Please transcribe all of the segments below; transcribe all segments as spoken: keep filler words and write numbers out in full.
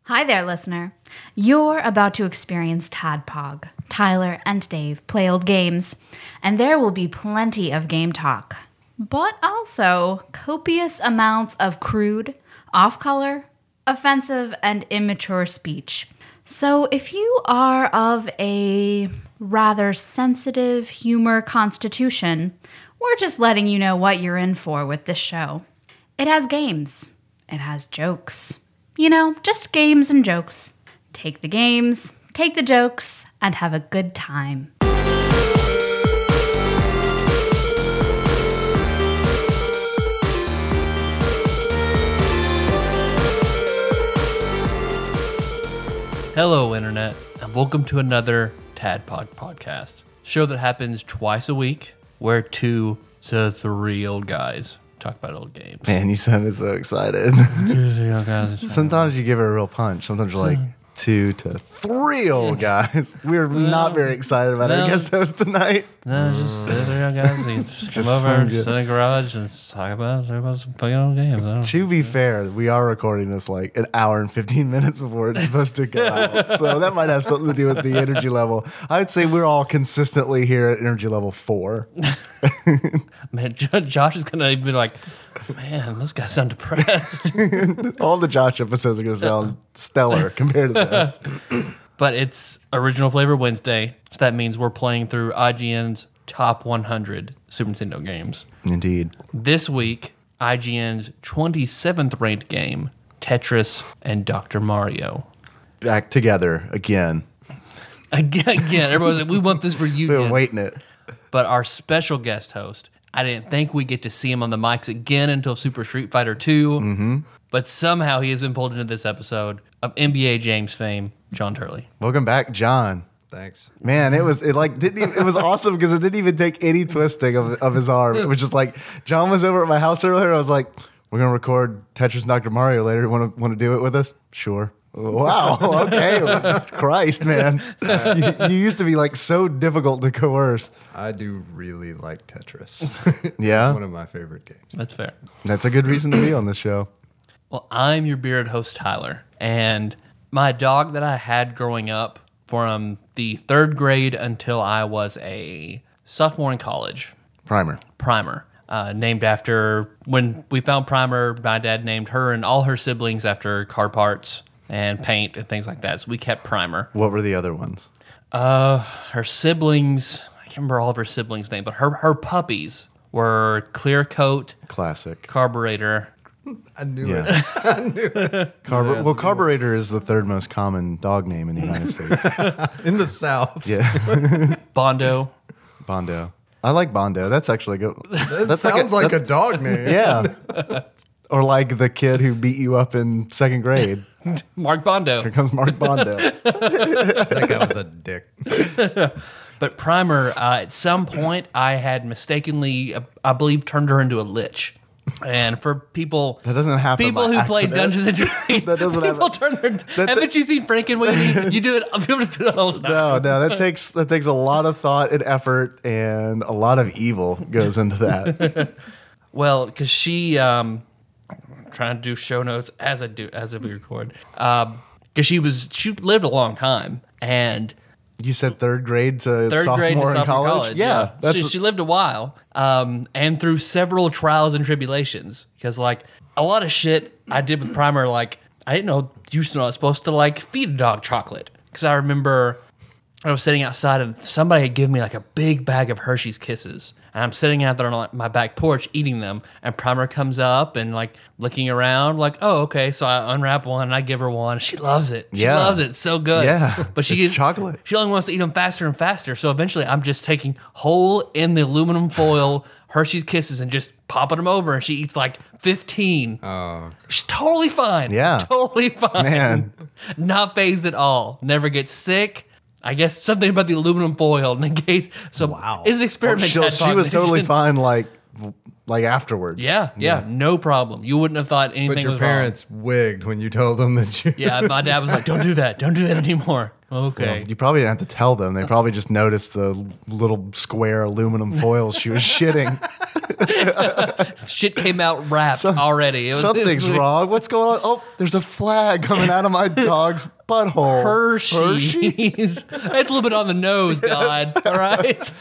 Hi there, listener. You're about to experience Tadpog. Tyler and Dave play old games, and there will be plenty of game talk, but also copious amounts of crude, off-color, offensive, and immature speech. So if you are of a rather sensitive humor constitution, we're just letting you know what you're in for with this show. It has games. It has jokes. You know, just games and jokes. Take the games, take the jokes, and have a good time. Hello, Internet, and welcome to another Tadpog podcast. Show that happens twice a week, where two to three old guys talk about old games. Man, you sounded so excited. Two to three old guys. Sometimes you give it a real punch. Sometimes you're like, two to three old guys. We're not very excited about no. our guest host tonight. No, just two to three old guys. You just come over and sit in the garage and talk about, talk about some fucking old games. I don't To be fair, we are recording this like an hour and fifteen minutes before it's supposed to go out. So that might have something to do with the energy level. I would say we're all consistently here at energy level four. Man, Josh is going to be like, man, this guy sounds depressed. All the Josh episodes are going to sound stellar compared to this. But it's Original Flavor Wednesday, so that means we're playing through I G N's top one hundred Super Nintendo games. Indeed. This week, I G N's twenty-seventh ranked game, Tetris and Doctor Mario. Back together again. Again, again everyone's like, we want this for you. We've been waiting it. But our special guest host, I didn't think we'd get to see him on the mics again until Super Street Fighter two, mm-hmm. but somehow he has been pulled into this episode of N B A James fame, John Turley. Welcome back, John. Thanks. Man, it was it like didn't even, it was awesome because it didn't even take any twisting of, of his arm. It was just like John was over at my house earlier. I was like, "We're gonna record Tetris and Doctor Mario later. Want to want to do it with us?" Sure. Wow. Okay. Christ, man. You, you used to be like so difficult to coerce. I do really like Tetris. Yeah? It's one of my favorite games. That's fair. That's a good reason to be on this show. Well, I'm your bearded host, Tyler, and my dog that I had growing up from the third grade until I was a sophomore in college. Primer. Primer. Uh, named after, when we found Primer, my dad named her and all her siblings after car parts and paint and things like that. So we kept Primer. What were the other ones? Uh, her siblings, I can't remember all of her siblings' names, but her, her puppies were Clear Coat, Classic. Carburetor. I knew Yeah. it. I knew it. Carbu- Yeah, well, Carburetor is the third most common dog name in the United States. in the South. Yeah. Bondo. Bondo. I like Bondo. That's actually good. That That's sounds like like a, a, dog name. yeah. Or like the kid who beat you up in second grade. Mark Bondo. Here comes Mark Bondo. I think I was a dick. But Primer, uh, at some point, I had mistakenly, uh, I believe, turned her into a lich. And for people, That doesn't happen people by who play accident. Dungeons and Dragons, That doesn't people happen. turn their. That- Haven't you seen Frankenweenie? You do it. People just do it all the time. No, no, that takes that takes a lot of thought and effort, and a lot of evil goes into that. Well, because she, um, I'm trying to do show notes as I do as we record, because um, she was she lived a long time, and You said third grade to third sophomore grade to in sophomore college. college. Yeah, that's she, a- she lived a while, um, and through several trials and tribulations. Because like a lot of shit I did with Primer, like I didn't know used to know I was supposed to like feed a dog chocolate. Because I remember I was sitting outside and somebody had given me like a big bag of Hershey's Kisses. And I'm sitting out there on my back porch eating them, and Primer comes up and like looking around, like, oh, okay. So I unwrap one and I give her one. She loves it. She Yeah. loves it. It's so good. Yeah. But she It's gets- chocolate. She only wants to eat them faster and faster. So eventually, I'm just taking whole in the aluminum foil Hershey's Kisses and just popping them over, and she eats like fifteen. Oh, She's totally fine. Yeah. totally fine. Man. Not phased at all. Never gets sick. I guess something about the aluminum foil negates. So Wow. it's an experiment. she, Tadpog she was totally Nation. fine. Like, like afterwards. Yeah, yeah, no problem. You wouldn't have thought anything but your was parents wigged when you told them that you. wrong. Yeah, my dad was like, "Don't do that. Don't do that anymore." Okay. You probably didn't have to tell them. They probably just noticed the little square aluminum foils she was shitting. Shit came out wrapped Some- already. It was, Something's it was wrong. What's going on? Oh, there's a flag coming out of my dog's butthole. Hershey's. It's a little bit on the nose, God. All right.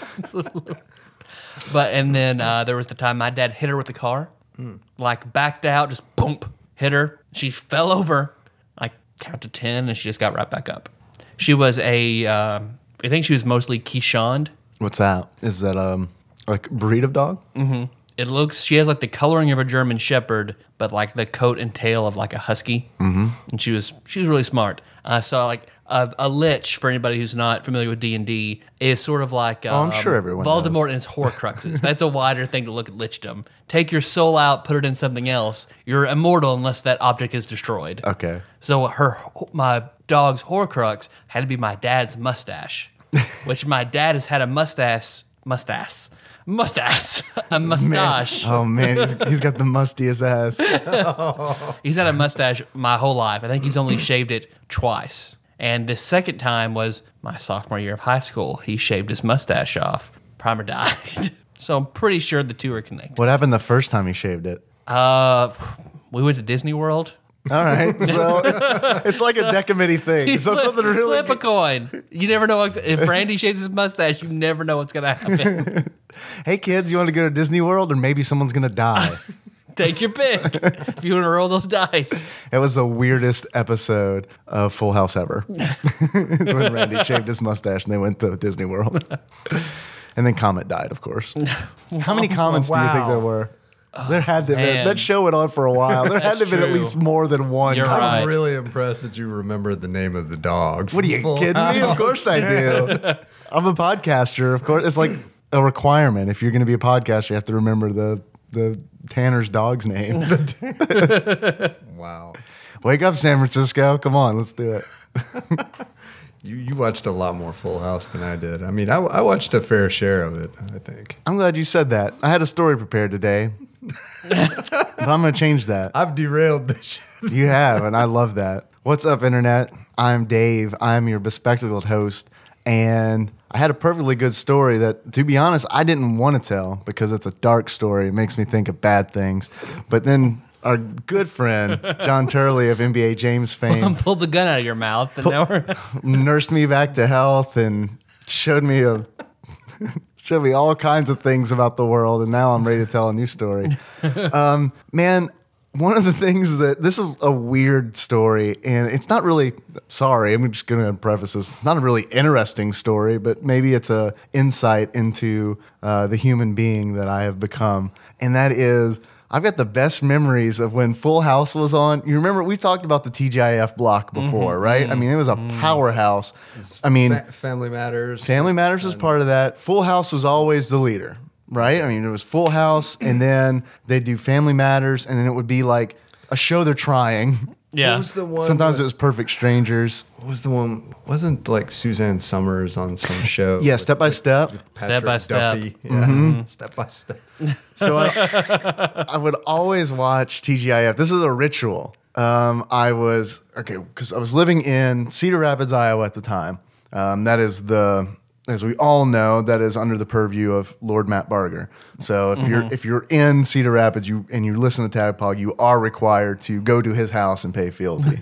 But and then uh, there was the time my dad hit her with the car, like backed out, just boom, hit her. She fell over. I counted ten, and she just got right back up. She was a, uh, I think she was mostly Keeshond. What's that? Is that um like breed of dog? It looks, she has like the coloring of a German Shepherd, but like the coat and tail of like a Husky. Mm-hmm. And she was she was really smart. I saw like a, a lich, for anybody who's not familiar with D and D, is sort of like um, Oh, I'm sure everyone Voldemort and his Horcruxes. That's a wider thing to look at lichdom. Take your soul out, put it in something else. You're immortal unless that object is destroyed. Okay. So her, my dog's Horcrux had to be my dad's mustache, which my dad has had a mustache, mustache, mustache, a mustache. Oh man, he's, he's got the mustiest ass. He's had a mustache my whole life. I think he's only shaved it twice. And the second time was my sophomore year of high school. He shaved his mustache off. Primer died. So I'm pretty sure the two are connected. What happened the first time he shaved it? Uh, we went to Disney World. All right, so it's like a decommittee thing. So flip, something really. flip a coin. You never know what, if Randy shaves his mustache. You never know what's gonna happen. Hey kids, you want to go to Disney World, or maybe someone's gonna die? Take your pick. If you want to roll those dice. It was the weirdest episode of Full House ever. It's when Randy shaved his mustache and they went to Disney World. And then Comet died, of course. How many Comets do you think Wow. there were? There had to have been. man. That show went on for a while. There had to have been at true. least more than one. You're Comet. right. I'm really impressed that you remember the name of the dog. What are you Full kidding me? Of course I do. I'm a podcaster. Of course, it's like a requirement. If you're going to be a podcaster, you have to remember the the Tanner's dog's name. Wow. Wake up, San Francisco! Come on, let's do it. You you watched a lot more Full House than I did. I mean, I, I watched a fair share of it, I think. I'm glad you said that. I had a story prepared today, but I'm going to change that. I've derailed this. You have, and I love that. What's up, Internet? I'm Dave. I'm your bespectacled host, and I had a perfectly good story that, to be honest, I didn't want to tell because it's a dark story. It makes me think of bad things. But then our good friend, John Turley of N B A James fame, Pull the gun out of your mouth. And now we're, nursed me back to health and showed me a showed me all kinds of things about the world, and now I'm ready to tell a new story. Um, man, one of the things that this is a weird story, and it's not really. Sorry, I'm just going to preface this. Not a really interesting story, but maybe it's a insight into uh, the human being that I have become, and that is. I've got the best memories of when Full House was on. You remember we talked about the T G I F block before, Mm-hmm. right? I mean, it was a powerhouse. I mean, Fa- Family Matters. Family Matters was part of that. Full House was always the leader, right? I mean, it was Full House, and then they'd do Family Matters, and then it would be like a show they're trying. yeah. What was the one? Sometimes with- it was Perfect Strangers. What was the one? Wasn't like Suzanne Summers on some show? Yeah, with- Step by Step. Step by Patrick Step. Duffy. Yeah. Step by Step. So I, I would always watch T G I F. This is a ritual. Um, I was, okay, because I was living in Cedar Rapids, Iowa at the time. Um, that is the, as we all know, that is under the purview of Lord Matt Barger. So if you're if you're in Cedar Rapids you and you listen to Tagpog, you are required to go to his house and pay fealty.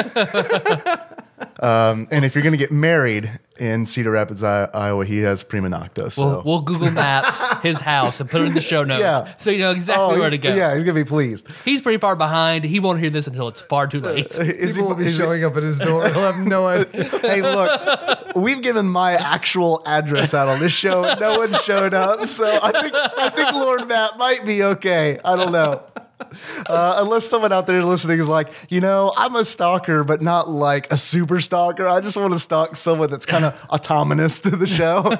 Um, and if you're going to get married in Cedar Rapids, I- Iowa, he has prima nocta. So. We'll, we'll Google Maps his house and put it in the show notes, Yeah. so you know exactly Oh, where to he's- go. Yeah, he's going to be pleased. He's pretty far behind. He won't hear this until it's far too late. Is People will be is showing up at his door. He'll have no idea. Hey, look, we've given my actual address out on this show. And no one showed up, so I think I think Lord Matt might be okay. I don't know. Uh, unless someone out there listening is like, you know, I'm a stalker, but not like a super stalker. I just want to stalk someone that's kind of autonomous to the show.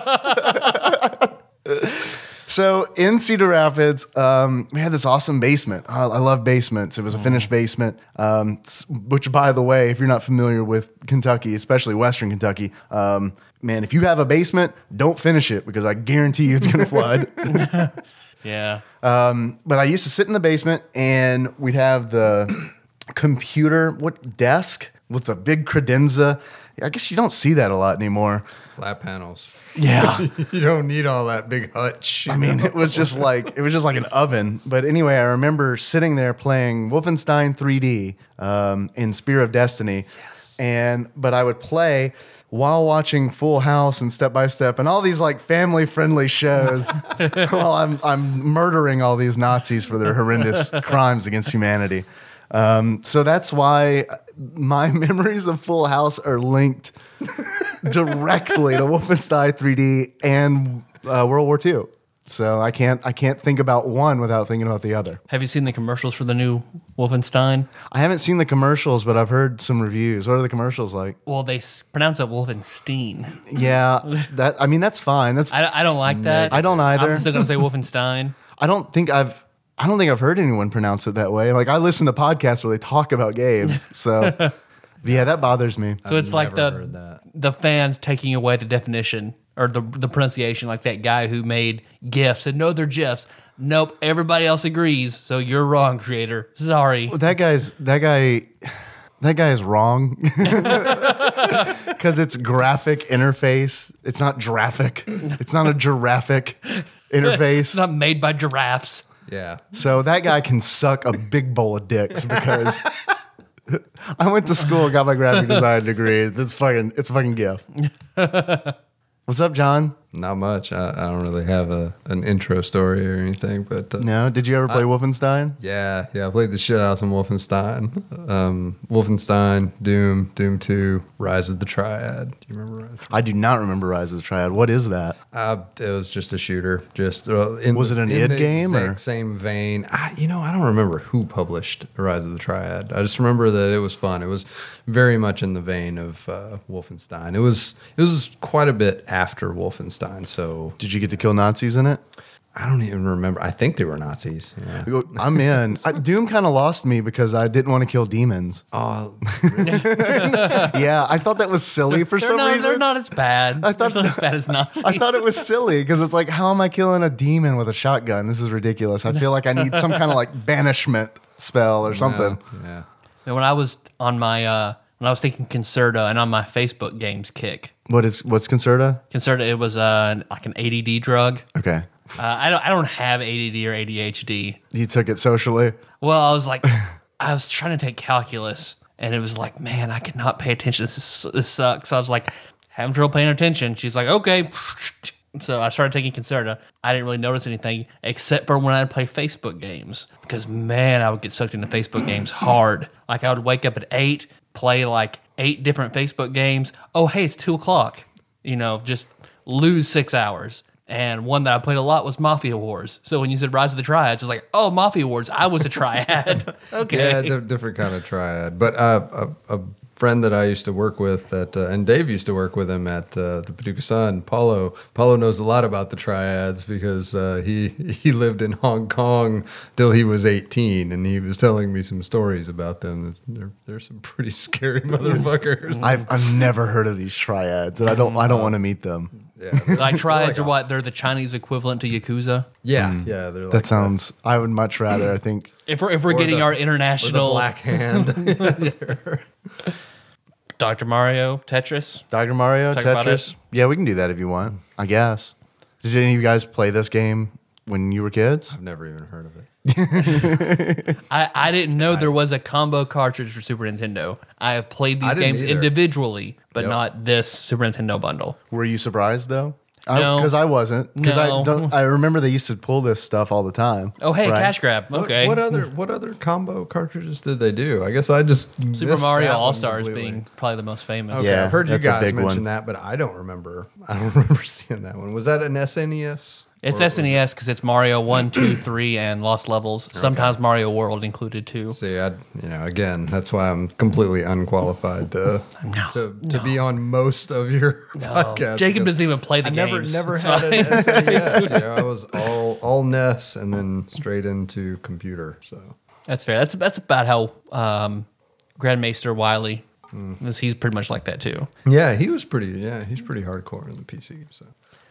So in Cedar Rapids, um, we had this awesome basement. I, I love basements. It was a finished basement, um, s- which, by the way, if you're not familiar with Kentucky, especially Western Kentucky, um, man, if you have a basement, don't finish it because I guarantee you it's going to flood. Yeah. Um, but I used to sit in the basement and we'd have the computer, what desk with the big credenza. I guess you don't see that a lot anymore. Flat panels. Yeah. You don't need all that big hutch. I mean, it was just like it was just like an oven. But anyway, I remember sitting there playing Wolfenstein three D um, in Spear of Destiny, yes. and but I would play while watching Full House and Step by Step and all these like family friendly shows while I'm I'm murdering all these Nazis for their horrendous crimes against humanity. Um, so that's why my memories of Full House are linked directly to Wolfenstein three D and uh, World War Two. So I can't I can't think about one without thinking about the other. Have you seen the commercials for the new Wolfenstein? I haven't seen the commercials, but I've heard some reviews. What are the commercials like? Well, they s- pronounce it Wolfenstein. Yeah, that I mean that's fine. That's I, I don't like that. I don't either. I'm still gonna say Wolfenstein. I don't think I've I don't think I've heard anyone pronounce it that way. Like I listen to podcasts where they talk about games. So yeah, that bothers me. So it's I've like never the heard that. the fans taking away the definition or the the pronunciation, like that guy who made GIFs said no, they're GIFs. Nope, everybody else agrees. So you're wrong, creator. Sorry. That guy's that guy that guy is wrong. Because it's graphic interface. It's not giraffic. It's not a giraffic interface. It's not made by giraffes. Yeah. So that guy can suck a big bowl of dicks because I went to school and got my graphic design degree. This fucking it's a fucking gift. What's up, John? Not much. I, I don't really have a an intro story or anything, but uh, No, did you ever play Wolfenstein? yeah, yeah. I played the shit out of some Wolfenstein, um, Wolfenstein, Doom, Doom Two, Rise of the Triad. Do you remember Rise? Of the I do not remember Rise of the Triad. What is that? Uh, it was just a shooter. Just uh, in Was the- it an in id the game, exact or- same vein? I, you know, I don't remember who published Rise of the Triad. I just remember that it was fun. It was very much in the vein of uh, Wolfenstein. It was it was quite a bit after Wolfenstein, so Did you get to kill Nazis in it? I don't even remember. I think they were Nazis. Yeah. I'm in. I, Doom kind of lost me because I didn't want to kill demons. Oh, Yeah, I thought that was silly for They're some not, reason. they're not as bad. I thought- they're not as bad as Nazis. I thought it was silly because it's like, how am I killing a demon with a shotgun? This is ridiculous. I feel like I need some kind of like banishment spell or something. yeah. And when I was on my uh, when I was thinking Concerta and on my Facebook games kick, What is what's Concerta? Concerta it was uh, like an A D D drug. Okay, Uh, I don't I don't have A D D or A D H D. you took it socially. Well, I was like, I was trying to take calculus, and it was like, man, I cannot pay attention. This is, this sucks. So I was like, having trouble paying attention. She's like, okay. So I started taking Concerta. I didn't really notice anything except for when I'd play Facebook games, because man, I would get sucked into Facebook games hard. Like I would wake up at eight, play like eight different Facebook games. Oh, hey, it's two o'clock. You know, just lose six hours. And one that I played a lot was Mafia Wars. So when you said Rise of the Triad, it's like, oh, Mafia Wars, I was a triad. Okay. Yeah, they're different kind of triad. But uh, a, a friend that I used to work with, at, uh, and Dave used to work with him at uh, the Paducah Sun, Paulo. Paulo knows a lot about the triads because uh, he he lived in Hong Kong till he was eighteen, and he was telling me some stories about them. They're, they're some pretty scary motherfuckers. I've I've never heard of these triads, and I don't I don't want to meet them. Yeah, Like triads are what? They're the Chinese equivalent to Yakuza. yeah, yeah. They're like That sounds. I would much rather. I think. If we're, if we're Or getting the- our or the international black hand. Doctor Mario, Tetris. Doctor Mario, Talk about Tetris. it. Yeah, we can do that if you want. I guess. Did any of you guys play this game when you were kids? I've never even heard of it. I, I didn't know there was a combo cartridge for Super Nintendo. I have played I these didn't games either. individually, but Yep. not this Super Nintendo bundle. Were you surprised though? No. Because I, wasn't. Because No. I don't. I remember they used to pull this stuff all the time. Oh, hey, right? cash grab. What- Okay. What, other what other combo cartridges did they do? I guess I just Super missed Mario that one All Stars completely. being probably the most famous. Okay, Yeah, I've heard you that's a guys big mention one. that, but I don't remember. I don't remember seeing that one. Was that an S N E S? It's Or S N E S because it's Mario one, two, three, and Lost Levels. Sometimes Mario World included too. was- See, I you know again, that's why I'm completely unqualified to No, to, to no. be on most of your No. podcasts. Jacob because doesn't even play the I never games. never It's had fine. an S N E S. You know, I was all all N E S and then straight into computer. So That's fair. That's that's about how um, Grandmaster Wiley. is. He's pretty much like that too. yeah, he was pretty. Yeah, he's pretty hardcore in the P C. So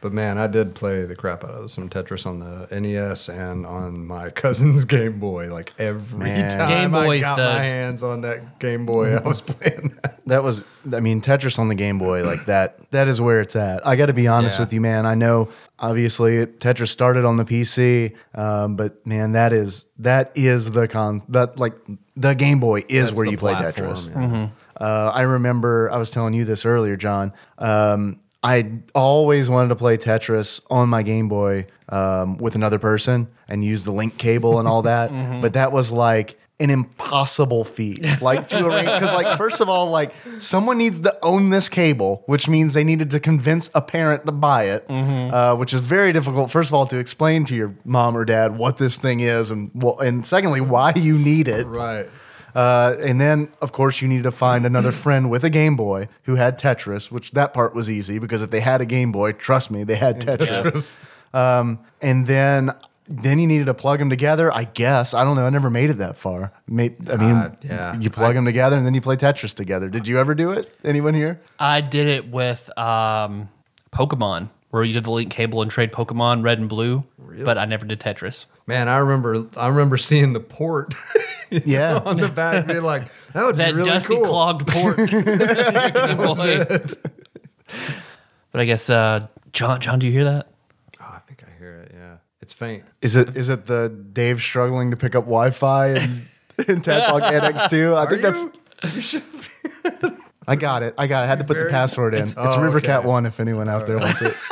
But man, I did play the crap out of some Tetris on the N E S and on my cousin's Game Boy. Like every Man. time Game I Boy's got the- my hands on that Game Boy, I was playing that. That was, I mean, Tetris on the Game Boy, like that, that is where it's at. I got to be honest Yeah. with you, man. I know, obviously, Tetris started on the P C, um, but man, that is, that is the con, that like, the Game Boy is That's where the you play platform, Tetris. yeah. Uh, I remember, I was telling you this earlier, John. Um, I always wanted to play Tetris on my Game Boy um, with another person and use the link cable and all that. But that was like an impossible feat. Like to arrange, because like first of all, like someone needs to own this cable, which means they needed to convince a parent to buy it, uh, which is very difficult. First of all, to explain to your mom or dad what this thing is, and well, and secondly, why you need it. Right. Uh, and then, of course, you need to find another friend with a Game Boy who had Tetris, which that part was easy because if they had a Game Boy, trust me, they had Tetris. Um, and then, then you needed to plug them together. I guess I don't know. I never made it that far. Made, I mean, Uh, yeah. you plug them together and then you play Tetris together. Did you ever do it? Anyone here? I did it with um, Pokemon, where you did the link cable and trade Pokemon Red and Blue. But I never did Tetris. Man, I remember I remember seeing the port Yeah. on the back, being like, that would That be really dusty cool. clogged port. Game Boy. But I guess uh, John, John, do you hear that? Oh, I think I hear it. Yeah, it's faint. Is it is it the Dave struggling to pick up Wi-Fi and in Tadpog N X two? I Are think that's. you? You should. I got it. I got it. I had to put the Very- password in. It's, Oh, Rivercat okay. One. If anyone out there wants it.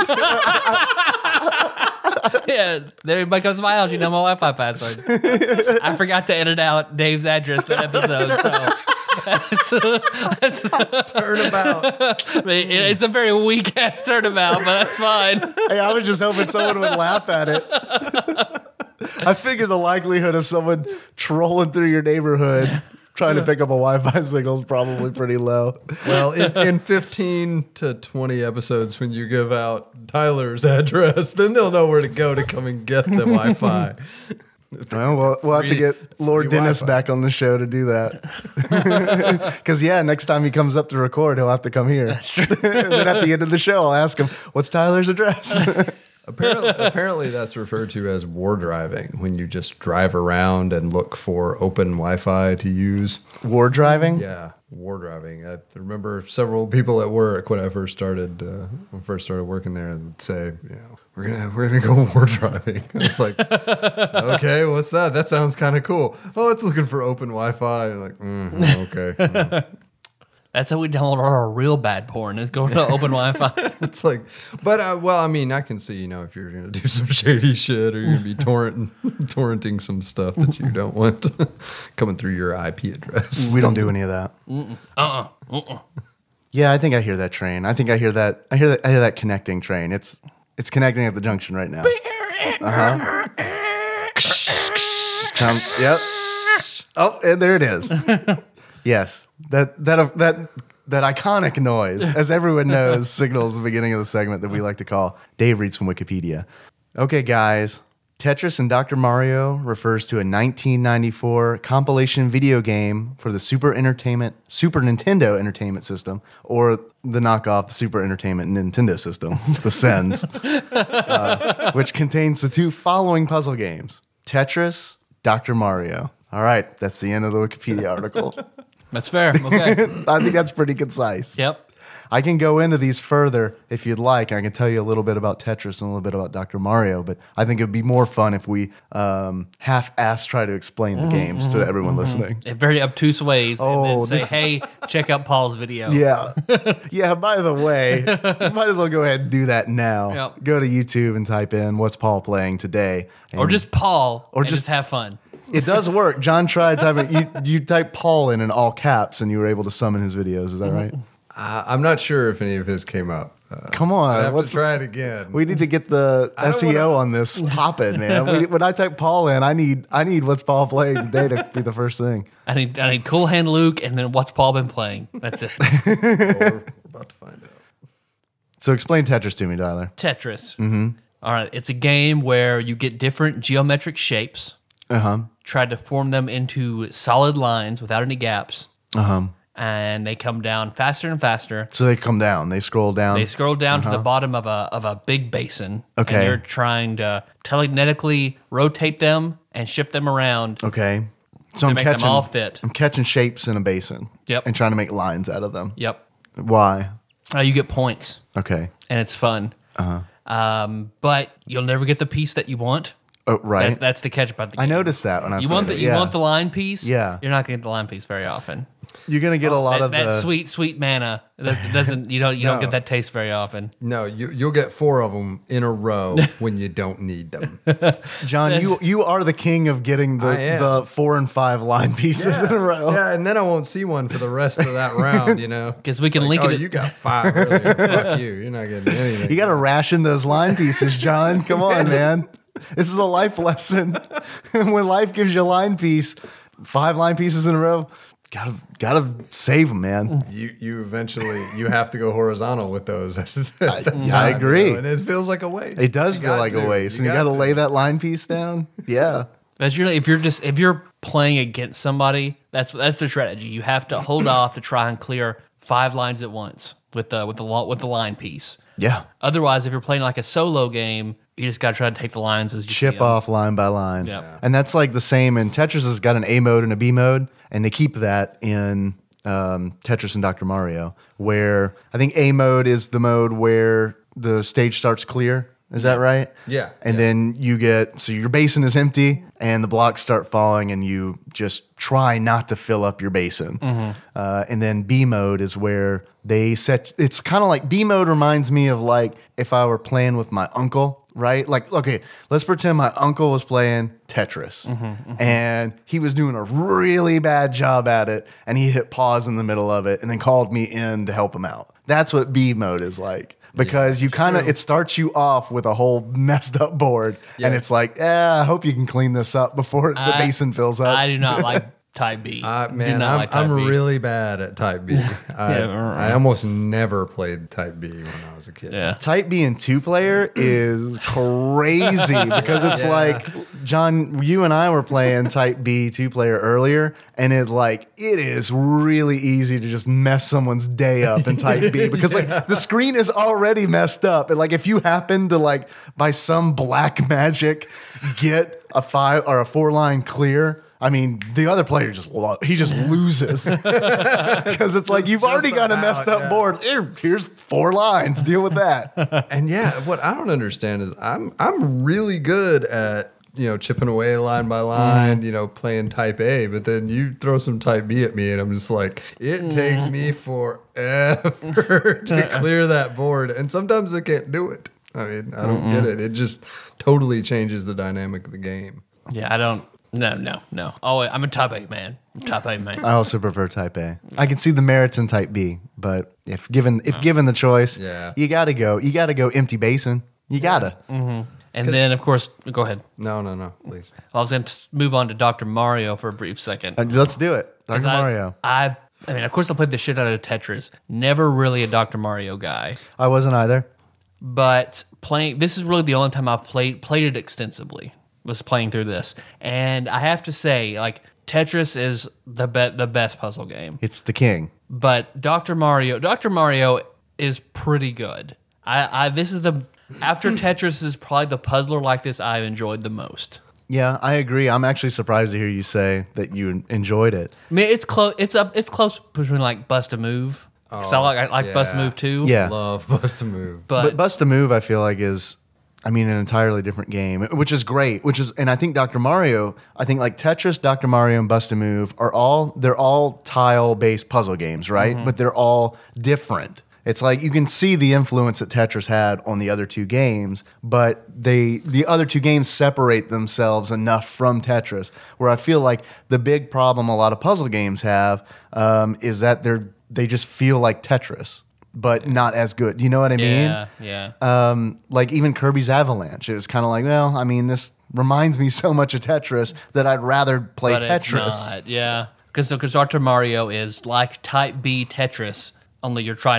Yeah, there everybody comes to my house. You know my Wi-Fi password. I forgot to edit out Dave's address that episode, so that's, that's, Turnabout. I mean, it- it's a very weak ass turnabout, but that's fine. Hey, I was just hoping someone would laugh at it. I figure the likelihood of someone trolling through your neighborhood trying to pick up a Wi-Fi signal is probably pretty low. Well, in, in fifteen to twenty episodes, when you give out Tyler's address, then they'll know where to go to come and get the Wi-Fi. Well, we'll, we'll have to Free- get Lord free Dennis Wi-Fi. back on the show to do that. Because, yeah, next time he comes up to record, he'll have to come here. That's true. And then at the end of the show, I'll ask him, what's Tyler's address? Apparently, apparently, that's referred to as war driving, when you just drive around and look for open Wi-Fi to use. War driving? Yeah, war driving. I remember several people at work when I first started uh, when I first started working there would say, you know, we're gonna we're gonna go war driving. It's like, okay, what's that? That sounds kind of cool. Oh, it's looking for open Wi-Fi. You're like, mm, okay. Mm. That's how we download all our real bad porn. Is going to open Wi-Fi. It's like, but uh, well, I mean, I can see, you know, if you're gonna do some shady shit or you're gonna be torrenting torrenting some stuff that you don't want coming through your I P address. We don't do any of that. Uh-uh. Uh-uh. Yeah, I think I hear that train. I think I hear that. I hear that. I hear that connecting train. It's it's connecting at the junction right now. Uh huh. Sounds. Yep. Oh, and there it is. Yes, that that that that iconic noise, as everyone knows, signals the beginning of the segment that we like to call Dave reads from Wikipedia. Okay, guys. Tetris and Doctor Mario refers to a nineteen ninety-four compilation video game for the Super Entertainment, Super Nintendo Entertainment System, or the knockoff the Super Entertainment Nintendo System, the S E N S, uh, which contains the two following puzzle games: Tetris, Doctor Mario. All right, that's the end of the Wikipedia article. That's fair. Okay. I think that's pretty concise. Yep. I can go into these further if you'd like. I can tell you a little bit about Tetris and a little bit about Doctor Mario, but I think it would be more fun if we um, half-ass try to explain the games to everyone listening. In very obtuse ways, and Oh, then say, this- "Hey, check out Paul's video." Yeah. Yeah, by the way, you might as well go ahead and do that now. Yep. Go to YouTube and type in what's Paul playing today. Or and just Paul, Or or just- just have fun. it does work. John tried typing you you type Paul in in all caps and you were able to summon his videos. Is that right? Uh, I'm not sure if any of his came up. Uh, Come on. I have what's to try it again. We need to get the I don't S E O wanna- on this popping, man. We, when I type Paul in, I need I need what's Paul playing today to be the first thing. I need I need Cool Hand Luke, and then what's Paul been playing? That's it. Well, we're, we're about to find out. So explain Tetris to me, Tyler. Tetris. Mm-hmm. All right, it's a game where you get different geometric shapes, Uh huh. try to form them into solid lines without any gaps, Uh huh. and they come down faster and faster. So they come down. They scroll down. They scroll down to the bottom of a of a big basin. Okay. And you're trying to telekinetically rotate them and ship them around. okay. So To I'm make them catching all fit. I'm catching shapes in a basin. Yep. And trying to make lines out of them. Yep. Why? Uh, you get points, Okay. and it's fun. Uh-huh. Um, but you'll never get the piece that you want. Oh, right. That, that's the catch about the game. I noticed that when I You played want the it. you yeah. want the line piece. Yeah. You're not gonna get the line piece very often. You're gonna get a lot That, of that the sweet sweet mana that doesn't you don't you No. don't get that taste very often. No, you, you'll get four of them in a row when you don't need them. John. You you are the king of getting I the am. the four and five line pieces in a row. Yeah, and then I won't see one for the rest of that round, you know? 'Cause we can It's link oh, it- you got five earlier. Fuck you. You're not getting anything. You got to ration those line pieces, John. Come on, man. This is a life lesson. When life gives you a line piece, five line pieces in a row, gotta gotta save them, man. You you eventually you have to go horizontal with those. I, I agree. and it feels like a waste. It does You feel got like to. a waste. You when you got got to to. lay that line piece down. Yeah. That's usually if you're just if you're playing against somebody, that's that's the strategy. You have to hold off to try and clear five lines at once with the with the lo- with the line piece. Yeah. Otherwise, if you're playing like a solo game, you just gotta try to take the lines as you see Chip 'em. off line by line. Yeah. And that's like the same. And Tetris has got an A mode and a B mode, and they keep that in um, Tetris and Doctor Mario, where I think A mode is the mode where the stage starts clear. Is that right? Yeah. And Yeah. then you get, so your basin is empty and the blocks start falling and you just try not to fill up your basin. Mm-hmm. Uh, and then B mode is where they set, it's kind of like, B mode reminds me of like if I were playing with my uncle, right? Like, okay, let's pretend my uncle was playing Tetris Mm-hmm, and he was doing a really bad job at it and he hit pause in the middle of it and then called me in to help him out. That's what B mode is like. Because you kind of, it starts you off with a whole messed up board. Yeah. And it's like, eh, I hope you can clean this up before the I- basin fills up. I do not like type B. Uh, do man, not I'm, like type I'm B. really bad at Type B. I, Yeah. I almost never played Type B when I was a kid. Yeah. Type B in two player is crazy because it's Yeah. like, John, you and I were playing Type B two player earlier, and it's like, it is really easy to just mess someone's day up in Type B because like the screen is already messed up. And like if you happen to like by some black magic get a five or a four line clear, I mean, the other player just lo- he just loses because it's like you've already got a about, messed up yeah. board. Here, here's four lines. Deal with that. And yeah, what I don't understand is I'm I'm really good at you know chipping away line by line, you know, playing Type A, but then you throw some Type B at me, and I'm just like, it takes me forever to clear that board, and sometimes I can't do it. I mean, I don't get it. It just totally changes the dynamic of the game. Yeah, I don't. No, no, no. Oh, I'm a type A man. I'm a type A man. I also prefer Type A. I can see the merits in Type B, but if given if given the choice, Yeah. you gotta go. You gotta go empty basin. You gotta. And then, of course, go ahead. No, no, no, please. I was going to move on to Doctor Mario for a brief second. Uh, Let's do it. Doctor 'Cause I- Mario. I, I mean, of course, I played the shit out of Tetris. Never really a Doctor Mario guy, I wasn't either. but playing this is really the only time I've played played it extensively. Was playing through this, and I have to say, like Tetris is the be- the best puzzle game, It's the king. but Doctor Mario, Doctor Mario is pretty good. I, I this is the after Tetris is probably the puzzler like this I've enjoyed the most. Yeah, I agree. I'm actually surprised to hear you say that you enjoyed it. I mean, it's close. It's up. It's close between like Bust a Move because I like I like Bust a yeah. Move too. Yeah. Love Bust a Move. but, But Bust a Move, I feel like is, I mean, an entirely different game, which is great. Which is, and I think Doctor Mario, I think like Tetris, Doctor Mario, and Bust a Move are all they're all tile based puzzle games, right? But they're all different. It's like you can see the influence that Tetris had on the other two games, but they the other two games separate themselves enough from Tetris. Where I feel like the big problem a lot of puzzle games have um, is that they're they just feel like Tetris, but not as good. You know what I mean? yeah, yeah. um, like even Kirby's Avalanche. It was kind of like, well, I mean, this reminds me so much of Tetris that I'd rather play but it's Tetris. not. Yeah, because because Doctor Mario is like Type B Tetris, only you're trying to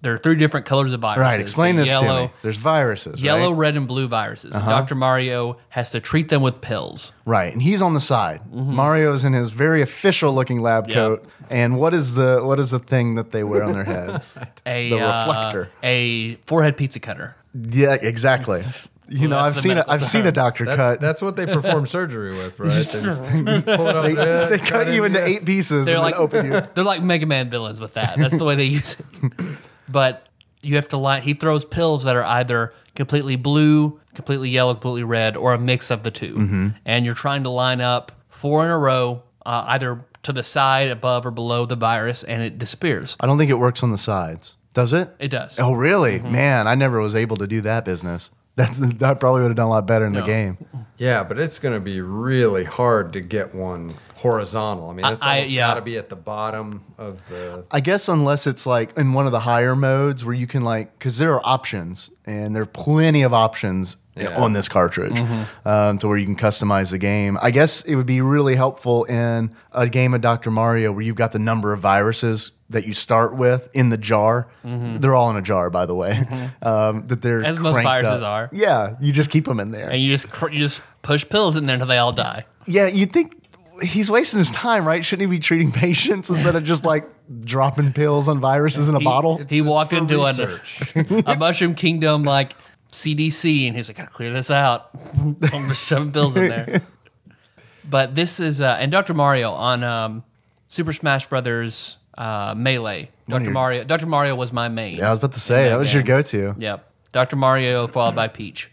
there are three different colors of viruses. Right, explain The this yellow, to me. There's viruses, Yellow, right? red, and blue viruses. Doctor Mario has to treat them with pills. Right, and he's on the side. Mario's in his very official-looking lab Yep. coat. And what is the what is the thing that they wear on their heads? A the uh, reflector. a forehead pizza cutter. Yeah, exactly. You know, Well, I've that's the seen a, medical I've seen a term. doctor That's, cut. that's what they perform surgery with, right? They just pull it off They, the head, they cut you into eight pieces They're and like then open you. they're like Mega Man villains with that. That's the way they use it. But you have to line. He throws pills that are either completely blue, completely yellow, completely red, or a mix of the two. Mm-hmm. And you're trying to line up four in a row, uh, either to the side, above, or below the virus, and it disappears. I don't think it works on the sides. Does it? It does. Oh, really? Mm-hmm. Man, I never was able to do that business. That's, that probably would have done a lot better in the No. game. Yeah, but it's going to be really hard to get one horizontal. I mean, it's I- almost yeah. got to be at the bottom of the. I guess unless it's like in one of the higher modes where you can like, because there are options and there are plenty of options Yeah. on this cartridge um, to where you can customize the game. I guess it would be really helpful in a game of Doctor Mario where you've got the number of viruses that you start with in the jar. They're all in a jar, by the way. Um, that they're As most cranked viruses up. are. Yeah, you just keep them in there. And you just cr- you just push pills in there until they all die. Yeah, you'd think he's wasting his time, right? Shouldn't he be treating patients instead of just like dropping pills on viruses in a He- bottle? He It's walked for into a, research. a Mushroom Kingdom like C D C, and he's like, "Gotta clear this out." I'm just shoving pills in there. But this is uh, and Doctor Mario on um, Super Smash Brothers uh, Melee. Doctor your- Mario. Doctor Mario was my main. Yeah, I was about to say, in that was your game. go-to. Yep. Doctor Mario followed by Peach.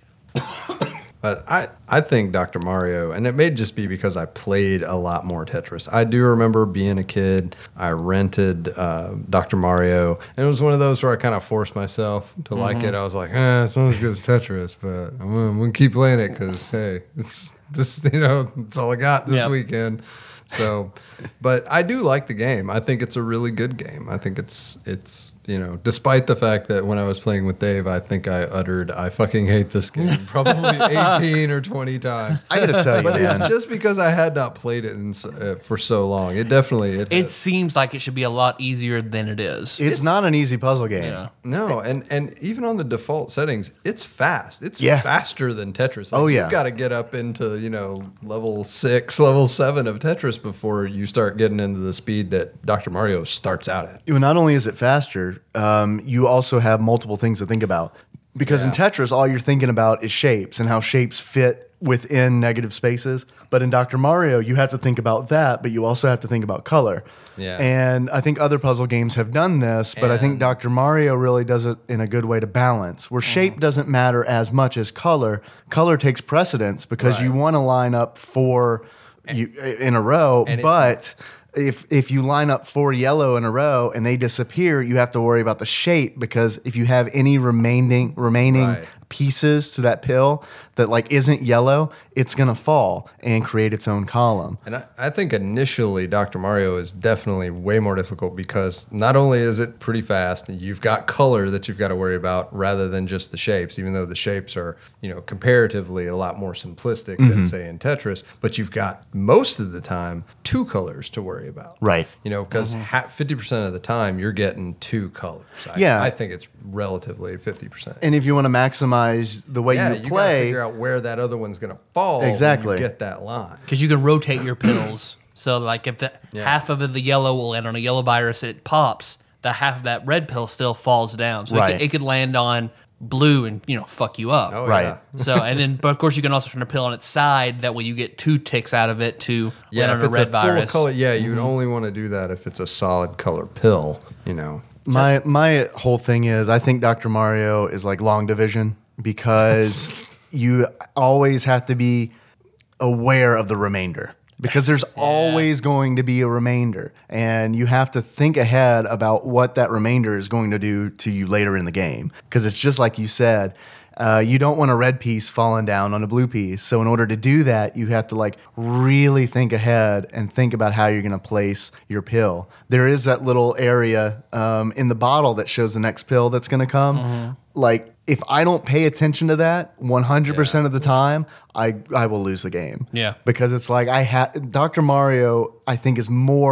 But I, I think Doctor Mario, and it may just be because I played a lot more Tetris. I do remember being a kid, I rented uh, Doctor Mario, and it was one of those where I kind of forced myself to like it. I was like, eh, it's not as good as Tetris, but I'm gonna, I'm gonna keep playing it because, hey, it's this, you know, it's all I got this Yep. weekend. So, but I do like the game. I think it's a really good game. I think it's it's you know, despite the fact that when I was playing with Dave, I think I uttered "I fucking hate this game" probably eighteen or twenty times. I gotta tell you, But man. it's just because I had not played it in, s- uh, for so long. It definitely it, It has- seems like it should be a lot easier than it is. It's, not an easy puzzle game. Yeah. no, and and even on the default settings, it's fast. It's Yeah. faster than Tetris. Oh, yeah. You've got to get up into you know level six, level seven of Tetris before you start getting into the speed that Doctor Mario starts out at. Well, not only is it faster, um, you also have multiple things to think about. Because in Yeah. Tetris, all you're thinking about is shapes and how shapes fit within negative spaces. But in Doctor Mario, you have to think about that, but you also have to think about color. Yeah. And I think other puzzle games have done this, but I think And- Doctor Mario really does it in a good way to balance, where shape doesn't matter as much as color. Color takes precedence because you Right. want to line up four you, in a row, and it- but if if you line up four yellow in a row and they disappear, you have to worry about the shape because if you have any remaining remaining Right. pieces to that pill that like isn't yellow, it's gonna fall and create its own column. And I, I think initially Doctor Mario is definitely way more difficult because not only is it pretty fast, you've got color that you've got to worry about rather than just the shapes, even though the shapes are, you know, comparatively a lot more simplistic than say in Tetris, but you've got most of the time two colors to worry about. Right. You know, because fifty percent of the time you're getting two colors. I, Yeah. I think it's relatively fifty percent. And if you want to maximize the way yeah, you you, gotta play, figure out where that other one's going to fall. when you Exactly. get that line. Because you can rotate your pills. So, like, if the Yeah. half of it, the yellow will land on a yellow virus, it pops. The half of that red pill still falls down. So it, Right. could, it could land on blue and you know fuck you up. Oh, Right. yeah. So and then, but of course, you can also turn a pill on its side. That way, you get two ticks out of it to Yeah, land if on a it's red a full virus. color, yeah, you would only want to do that if it's a solid color pill, you know. my my whole thing is I think Doctor Mario is like long division because you always have to be aware of the remainder because there's always going to be a remainder and you have to think ahead about what that remainder is going to do to you later in the game because it's just like you said. Uh, you don't want a red piece falling down on a blue piece. So in order to do that, you have to like really think ahead and think about how you're going to place your pill. There is that little area um, in the bottle that shows the next pill that's going to come. Like if I don't pay attention to that one hundred percent Yeah. of the time, I, I will lose the game. Yeah. Because it's like I have Doctor Mario, I think is more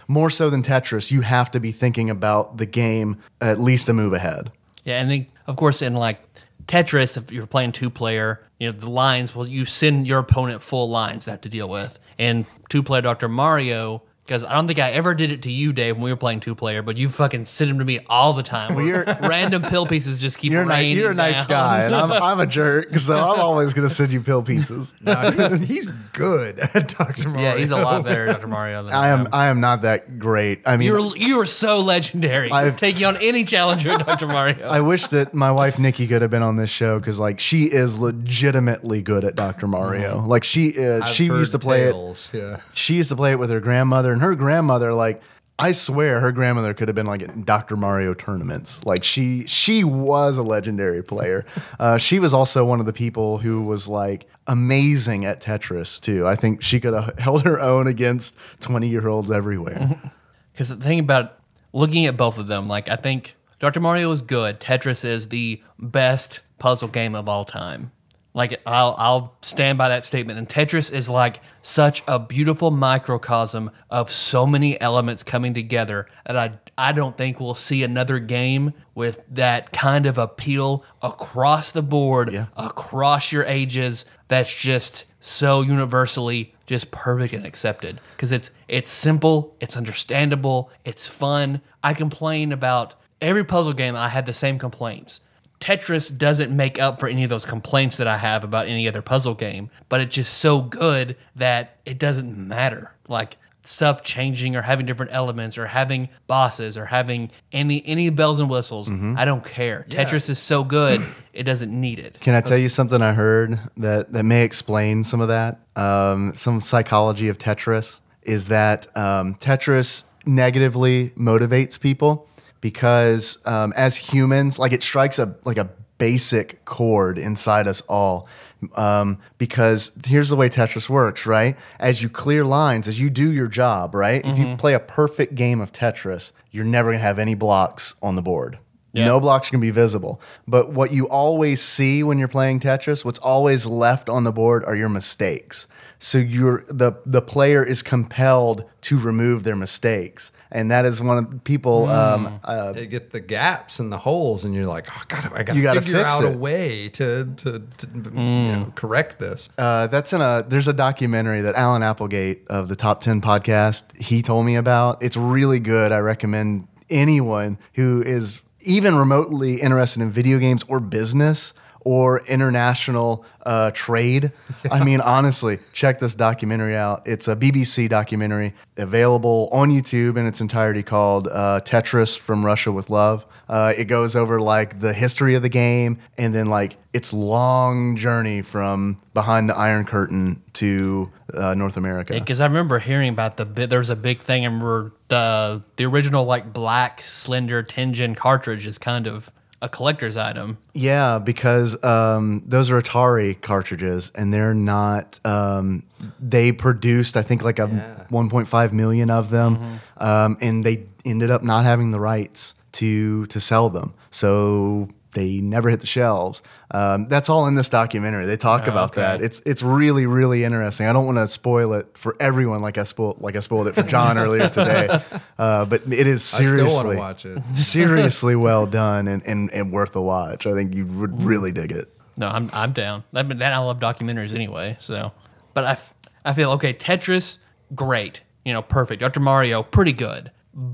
more so than Tetris, you have to be thinking about the game at least a move ahead. Yeah, and then of course in like Tetris, if you're playing two player, you know the lines. Well, you send your opponent full lines to have to deal with. And two player Doctor Mario, because I don't think I ever did it to you, Dave, when we were playing two player, but you fucking send them to me all the time. Well, you're- random pill pieces just keep You're, a ni- raining. you're a nice down. guy, and I'm, I'm a jerk, so I'm always going to send you pill pieces. No, he- he's good at Doctor Mario. Yeah, he's a lot better, Doctor Mario. Than I am I am not that great. I mean, You're you are so legendary. I've- Taking on any challenger, Doctor Mario. I wish that my wife Nikki could have been on this show because like she is legitimately good at Doctor Mario. Like she uh, I've she heard used to play it. tales, Yeah. She used to play it with her grandmother, and her grandmother like. I swear her grandmother could have been like at Doctor Mario tournaments. Like she she was a legendary player. Uh, she was also one of the people who was like amazing at Tetris too. I think she could have held her own against twenty year olds everywhere. Because the thing about looking at both of them, like I think Doctor Mario is good. Tetris is the best puzzle game of all time. Like I'll I'll stand by that statement. And Tetris is like such a beautiful microcosm of so many elements coming together that I I don't think we'll see another game with that kind of appeal across the board, Yeah. across your ages. That's just so universally just perfect and accepted because it's it's simple, it's understandable, it's fun. I complain about every puzzle game. I had the same complaints. Tetris doesn't make up for any of those complaints that I have about any other puzzle game, but it's just so good that it doesn't matter. Like stuff changing or having different elements or having bosses or having any any bells and whistles. I don't care. Tetris is so good, it doesn't need it. Can I tell you something I heard that, that may explain some of that? Um, some psychology of Tetris is that um, Tetris negatively motivates people because um, as humans, like it strikes a like a basic chord inside us all. Um, because here's the way Tetris works, right? As you clear lines, as you do your job, right? If you play a perfect game of Tetris, you're never gonna have any blocks on the board. Yeah. No blocks can be visible. But what you always see when you're playing Tetris, what's always left on the board are your mistakes. So you're the the player is compelled to remove their mistakes. And that is one of the people um, uh, You get the gaps and the holes, and you're like, oh, God, I got You to gotta figure fix out a it. way to, to, to you know, correct this. Uh, that's in a. There's a documentary that Alan Applegate of the Top Ten podcast he told me about. It's really good. I recommend anyone who is even remotely interested in video games or business or international uh, trade. I mean, honestly, check this documentary out. It's a B B C documentary available on YouTube in its entirety called uh, Tetris from Russia with Love. Uh, it goes over like the history of the game and then like its long journey from behind the Iron Curtain to uh, North America. Because I remember hearing about the bit. There was a big thing. I remember the the original like black slender Tengen cartridge is kind of a collector's item. Yeah, because um, those are Atari cartridges, and they're not. Um, they produced, I think, like a one point five million of them, um, and they ended up not having the rights to to sell them, so they never hit the shelves. Um, that's all in this documentary. They talk Oh, about okay. that. It's it's really really interesting. I don't want to spoil it for everyone, like I spoiled like I spoiled it for John earlier today, uh, but it is I still seriously want to watch it. seriously well done and, and, and worth a watch. I think you would really dig it. No, I'm I'm down. I mean, that I love documentaries anyway. So, but I, f- I feel okay. Tetris, great. You know, perfect. Doctor Mario, pretty good.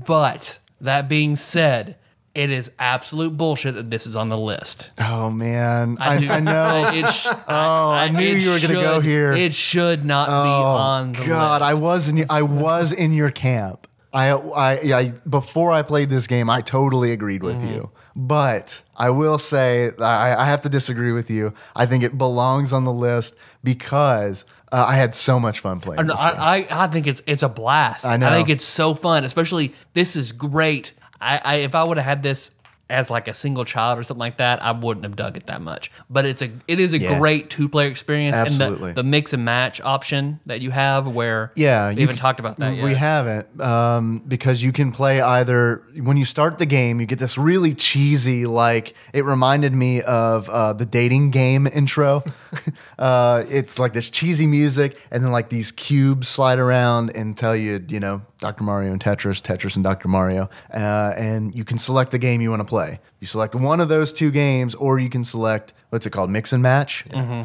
But that being said, it is absolute bullshit that this is on the list. Oh man, I, do- I know. It sh- Oh, I knew it you were gonna go should- here. It should not be on the Oh God, list. I was in your, I was in your camp. I, I, I before I played this game, I totally agreed with Mm-hmm. you. But I will say I, I have to disagree with you. I think it belongs on the list because uh, I had so much fun playing. No, this game. I, I, I think it's it's a blast. I know. I think it's so fun. Especially this is great. I, I if I would have had this as like a single child or something like that, I wouldn't have dug it that much. But it's a it is a Yeah. great two player experience. Absolutely. And the, the mix and match option that you have, where Yeah, we you haven't c- talked about that yet. We haven't, um, because you can play either when you start the game. You get this really cheesy, like it reminded me of uh, the dating game intro. uh, it's like this cheesy music, and then like these cubes slide around and tell you, you know, Doctor Mario and Tetris, Tetris and Doctor Mario, uh, and you can select the game you want to play. You select one of those two games, or you can select what's it called, mix and match.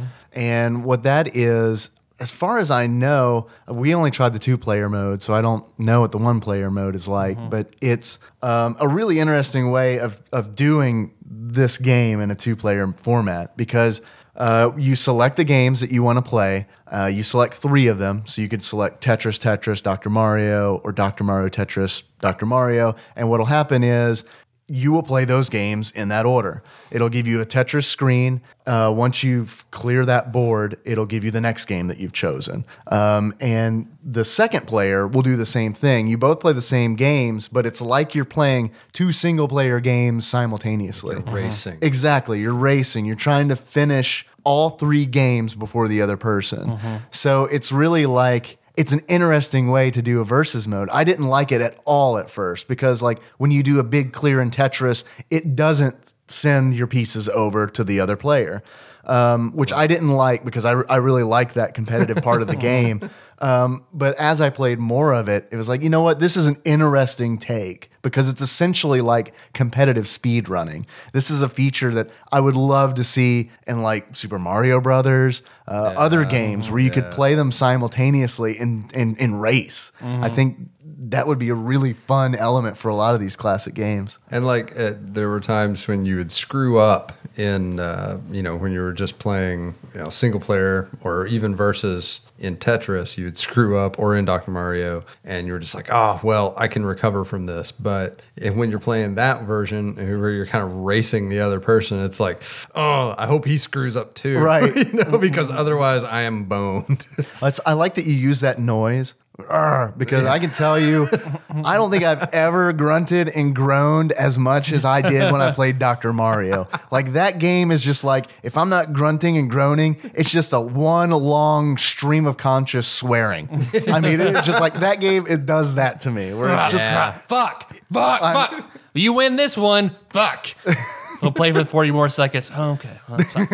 And what that is, as far as I know, we only tried the two-player mode, so I don't know what the one-player mode is like. But it's um, a really interesting way of of doing this game in a two-player format because uh, you select the games that you want to play. Uh, you select three of them, so you could select Tetris, Tetris, Doctor Mario, or Doctor Mario, Tetris, Doctor Mario. And what'll happen is you will play those games in that order. It'll give you a Tetris screen. Uh, once you've cleared that board, it'll give you the next game that you've chosen. Um, and the second player will do the same thing. You both play the same games, but it's like you're playing two single-player games simultaneously. Racing. Exactly. You're racing. You're trying to finish all three games before the other person. So it's really like... It's an interesting way to do a versus mode. I didn't like it at all at first because, like, when you do a big clear in Tetris, it doesn't send your pieces over to the other player, um, which I didn't like because I, I really like that competitive part of the game. Um, but as I played more of it, it was like, you know what? This is an interesting take because it's essentially like competitive speed running. This is a feature that I would love to see in like Super Mario Brothers, uh, other games where you could play them simultaneously in, in, in race. I think that would be a really fun element for a lot of these classic games. And like uh, there were times when you would screw up in, uh, you know, when you were just playing, you know, single player or even versus in Tetris, you would screw up, or in Doctor Mario, and you were just like, oh, well, I can recover from this. But if, when you're playing that version where you're kind of racing the other person, it's like, oh, I hope he screws up too. Right. you know, because otherwise I am boned. That's, I like that you use that noise. Arr, because I can tell you, I don't think I've ever grunted and groaned as much as I did when I played Doctor Mario. Like that game is just like, if I'm not grunting and groaning, it's just a one long stream of conscious swearing. I mean, it's just like that game, it does that to me. Where it's just Yeah. fuck, fuck, fuck. You win this one. Fuck. We'll play for forty more seconds. Oh, okay. Well, so-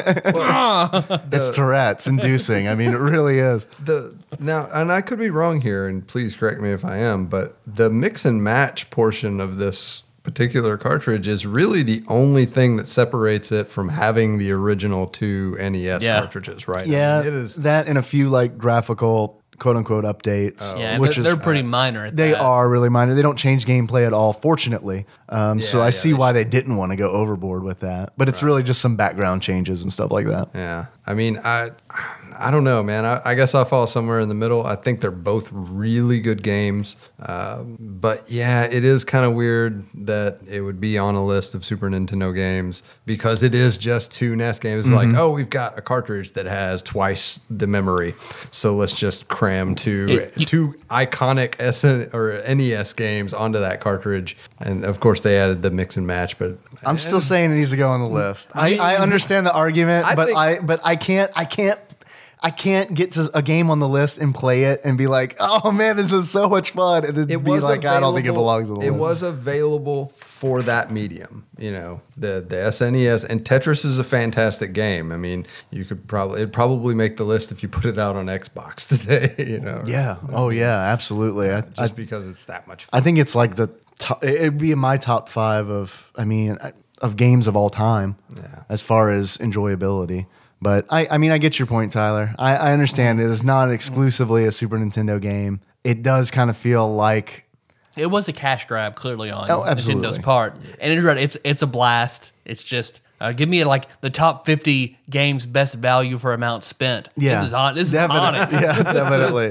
fuck. it's Tourette's inducing. I mean, it really is. The now, and I could be wrong here, and please correct me if I am, but the mix and match portion of this particular cartridge is really the only thing that separates it from having the original two N E S Yeah. cartridges, right? Yeah, I mean, it is. that and a few like graphical quote unquote updates. Yeah, which they're, is they're pretty minor at They that. are really minor. They don't change gameplay at all, fortunately. Um, so Yeah, I yeah, see they why they didn't want to go overboard with that. But it's really just some background changes and stuff like that. Yeah, I mean, I, I don't know, man. I, I guess I fall somewhere in the middle. I think they're both really good games, um, but yeah, it is kind of weird that it would be on a list of Super Nintendo games because it is just two N E S games. It's Mm-hmm. like, oh, we've got a cartridge that has twice the memory, so let's just cram two It- you- two iconic S N or N E S games onto that cartridge, and of course they added the mix and match. But I'm still saying it needs to go on the list. I, I understand the argument, I but think- I but I can't I can't I can't get to a game on the list and play it and be like, oh man, this is so much fun, and then it be was like, I don't think it available- belongs on the It list. was available for that medium, you know, the the S N E S, and Tetris is a fantastic game. I mean, you could probably it'd probably make the list if you put it out on Xbox today, you know. Yeah. Oh yeah. Absolutely. I, just I, because it's that much fun. I think it's like the top, it'd be in my top five of I mean of games of all time. Yeah. As far as enjoyability. But I, I mean, I get your point, Tyler. I, I understand it is not exclusively a Super Nintendo game. It does kind of feel like It was a cash grab, clearly on Oh, absolutely. Nintendo's part, and it's right. It's it's a blast. It's just uh, give me like the top fifty games best value for amount spent. yeah, this is on. This Definite- is on it. Yeah, definitely.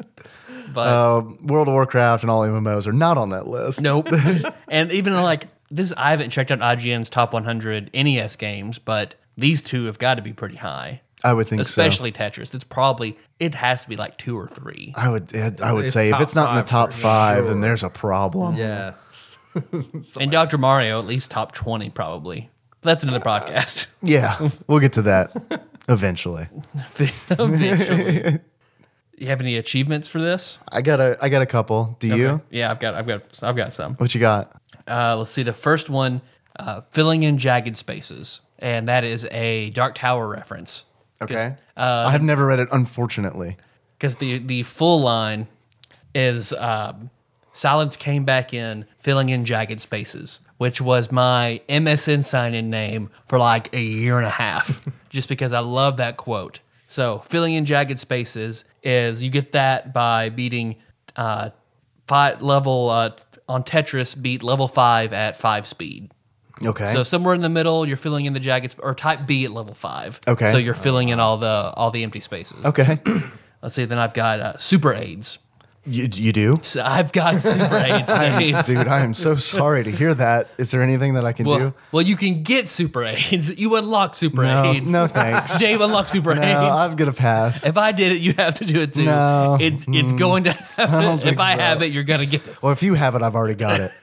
But Uh, World of Warcraft and all M M Os are not on that list. nope. And even like this, I haven't checked out I G N's top one hundred N E S games, but these two have got to be pretty high. I would think so. Especially Tetris. It's probably it has to be like two or three. I would I would It's say if top it's not in the five top for five, sure. then there's a problem. Yeah. And Doctor Mario, at least top twenty, probably. That's another podcast. Yeah, we'll get to that eventually. Eventually. You have any achievements for this? I got a I got a couple. Do you? Okay. Yeah, I've got, I've got, I've got some. What you got? Uh, let's see. The first one, uh, filling in jagged spaces, and that is a Dark Tower reference. Okay. Uh, I have never read it, unfortunately. Because the the full line is um, Silence came back in, filling in jagged spaces, which was my M S N sign-in name for like a year and a half, just because I love that quote. So filling in jagged spaces is you get that by beating uh, five level uh, on Tetris, beat level five at five speed. Okay. So somewhere in the middle, you're filling in the jagged, sp- or type B at level five. Okay. So you're filling in all the all the empty spaces. Okay. Let's see. Then I've got uh, super aids. you, you do? So I've got super aids, Dave. Dude, I am so sorry to hear that. Is there anything that I can Well, do? well, you can get super aids. You unlock super No, aids. no thanks. Dave, unlock super No, aids. I'm going to pass. If I did it, you have to do it too. No. It's it's going to happen. don't If think I so. have it, you're going to get it. Well, if you have it, I've already got it.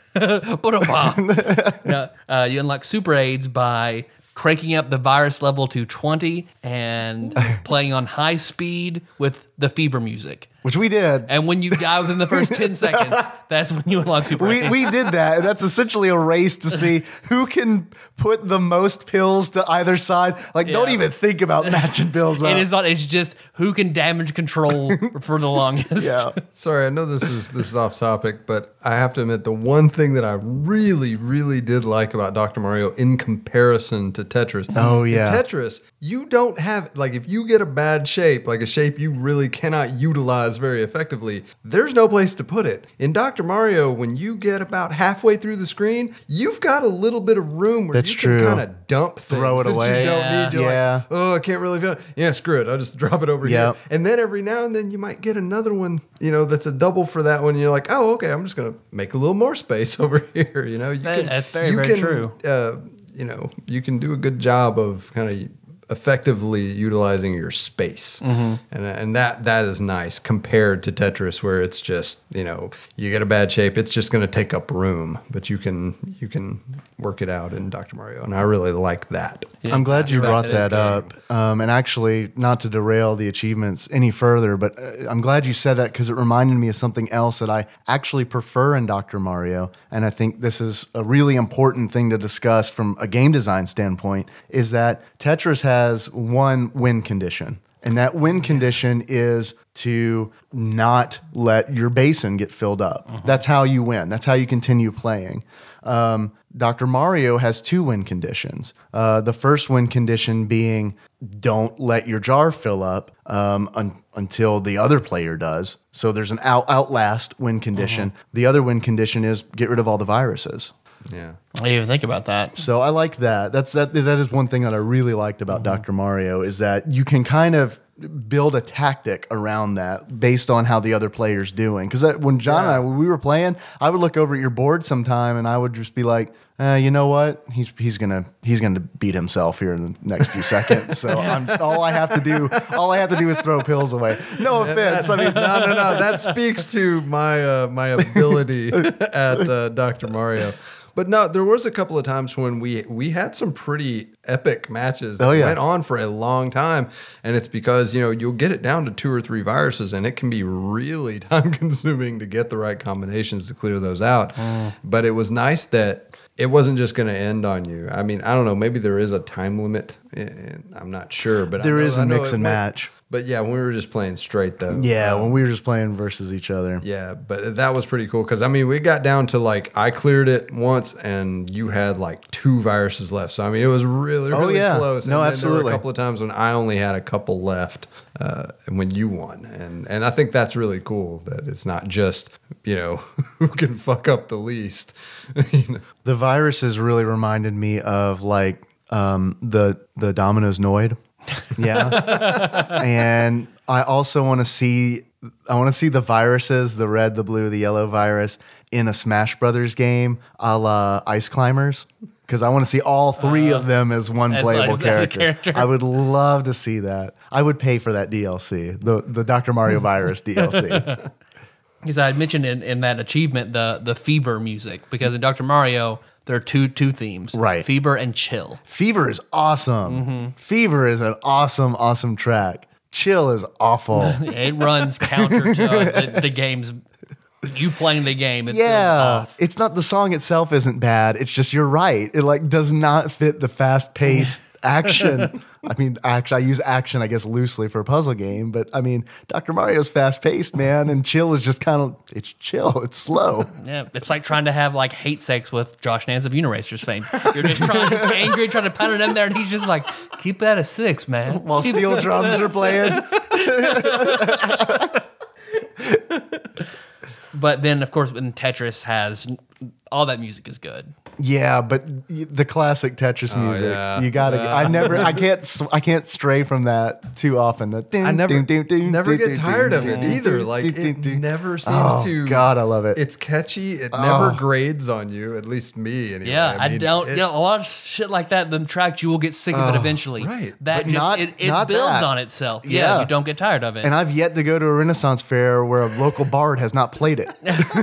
no, uh, you unlock super aids by cranking up the virus level to twenty and playing on high speed with the fever music. Which we did. And when you die within the first ten seconds, that's when you unlock super We, aids. we did that, and that's essentially a race to see who can put the most pills to either side. Like, don't Yeah. even think about matching pills up. It is not. It's just who can damage control for the longest. Yeah. Sorry, I know this is this is off topic, but I have to admit the one thing that I really, really did like about Doctor Mario in comparison to Tetris. Oh, in yeah. Tetris, you don't have like if you get a bad shape, like a shape you really cannot utilize very effectively, there's no place to put it. In Doctor Mario, when you get about halfway through the screen, you've got a little bit of room where That's you true. can kind of dump things Throw it that away. you don't Yeah. need. You're Yeah. like, oh, I can't really feel it. Yeah, screw it. I'll just drop it over Yep. here. And then every now and then you might get another one, you know, that's a double for that one. And you're like, oh, okay, I'm just going to make a little more space over here. You know, you That- that's very, you very can, true. Uh, you know, you can do a good job of kind of effectively utilizing your space. Mm-hmm. And, and that that is nice compared to Tetris where it's just, you know, you get a bad shape, it's just going to take up room, but you can you can work it out in Doctor Mario. And I really like that. Yeah, I'm glad you you're right, brought is that good. up. Um, and actually, not to derail the achievements any further, but uh, I'm glad you said that because it reminded me of something else that I actually prefer in Doctor Mario. And I think this is a really important thing to discuss from a game design standpoint is that Tetris has one win condition. And that win condition is to not let your basin get filled up. That's how you win. That's how you continue playing. Um, Doctor Mario has two win conditions. Uh, the first win condition being don't let your jar fill up um, un- until the other player does. So there's an out- outlast win condition. The other win condition is get rid of all the viruses. Yeah. I didn't even think about that. So I like that. That's that. That is one thing that I really liked about Doctor Mario is that you can kind of build a tactic around that based on how the other player's doing. Because when John and I when we were playing, I would look over at your board sometime and I would just be like, uh, you know what? He's he's gonna he's gonna beat himself here in the next few seconds. So I'm, all I have to do all I have to do is throw pills away. No offense. I mean, no, no, no. That speaks to my uh, my ability at uh, Doctor Mario. But no, there was a couple of times when we we had some pretty epic matches that Oh, yeah. went on for a long time, and it's because you know you'll get it down to two or three viruses, and it can be really time consuming to get the right combinations to clear those out. But it was nice that it wasn't just going to end on you. I mean, I don't know. Maybe there is a time limit. and I'm not sure, but there I know, is a I know mix it and went- match. But yeah, when we were just playing straight though. Yeah, um, when we were just playing versus each other. Yeah, but that was pretty cool because I mean we got down to like I cleared it once and you had like two viruses left. So I mean it was really Oh, really yeah. close. No, and then There absolutely. were a couple of times when I only had a couple left, uh, and when you won, and and I think that's really cool that it's not just you know who can fuck up the least. you know? The viruses really reminded me of like um, the the Domino's Noid. Yeah. And I also want to see I want to see the viruses, the red, the blue, the yellow virus in a Smash Brothers game a la Ice Climbers. Because I want to see all three of them as one as playable like the character. character. I would love to see that. I would pay for that D L C, the the Doctor Mario virus D L C. Because I had mentioned in, in that achievement the the fever music, because in Doctor Mario there are two two themes, Right. Fever and chill. Fever is awesome. Mm-hmm. Fever is an awesome, awesome track. Chill is awful. It runs counter to uh, the, the game's you playing the game. It's Yeah, off. it's not the song itself isn't bad. It's just you're right. It like does not fit the fast paced action. I mean, actually, I use action, I guess, loosely for a puzzle game, but I mean, Doctor Mario's fast paced, man, and chill is just kind of it's chill. It's slow. Yeah, it's like trying to have like hate sex with Josh Nance of Uniracers fame. You're just trying, just angry, trying to pound it in there, and he's just like, keep that a six, man. While Keep steel that drums a are playing. But then, of course, when Tetris has all that music is good. Yeah, but y- the classic Tetris Oh, music, yeah. you gotta. I never, I can't, s- I can't stray from that too often. The I never, never get tired of it either. Like it never seems Oh, to. God, I love it. It's catchy. It never Oh. grades on you. At least me, anyway. Yeah, I, mean, don't. it- you know, a lot of shit like that. The tracks you will get sick of it Oh, eventually. right. That But just not- it, it not builds that. on itself. Yeah, Yeah. you don't get tired of it. And I've yet to go to a Renaissance fair where a local bard has not played it.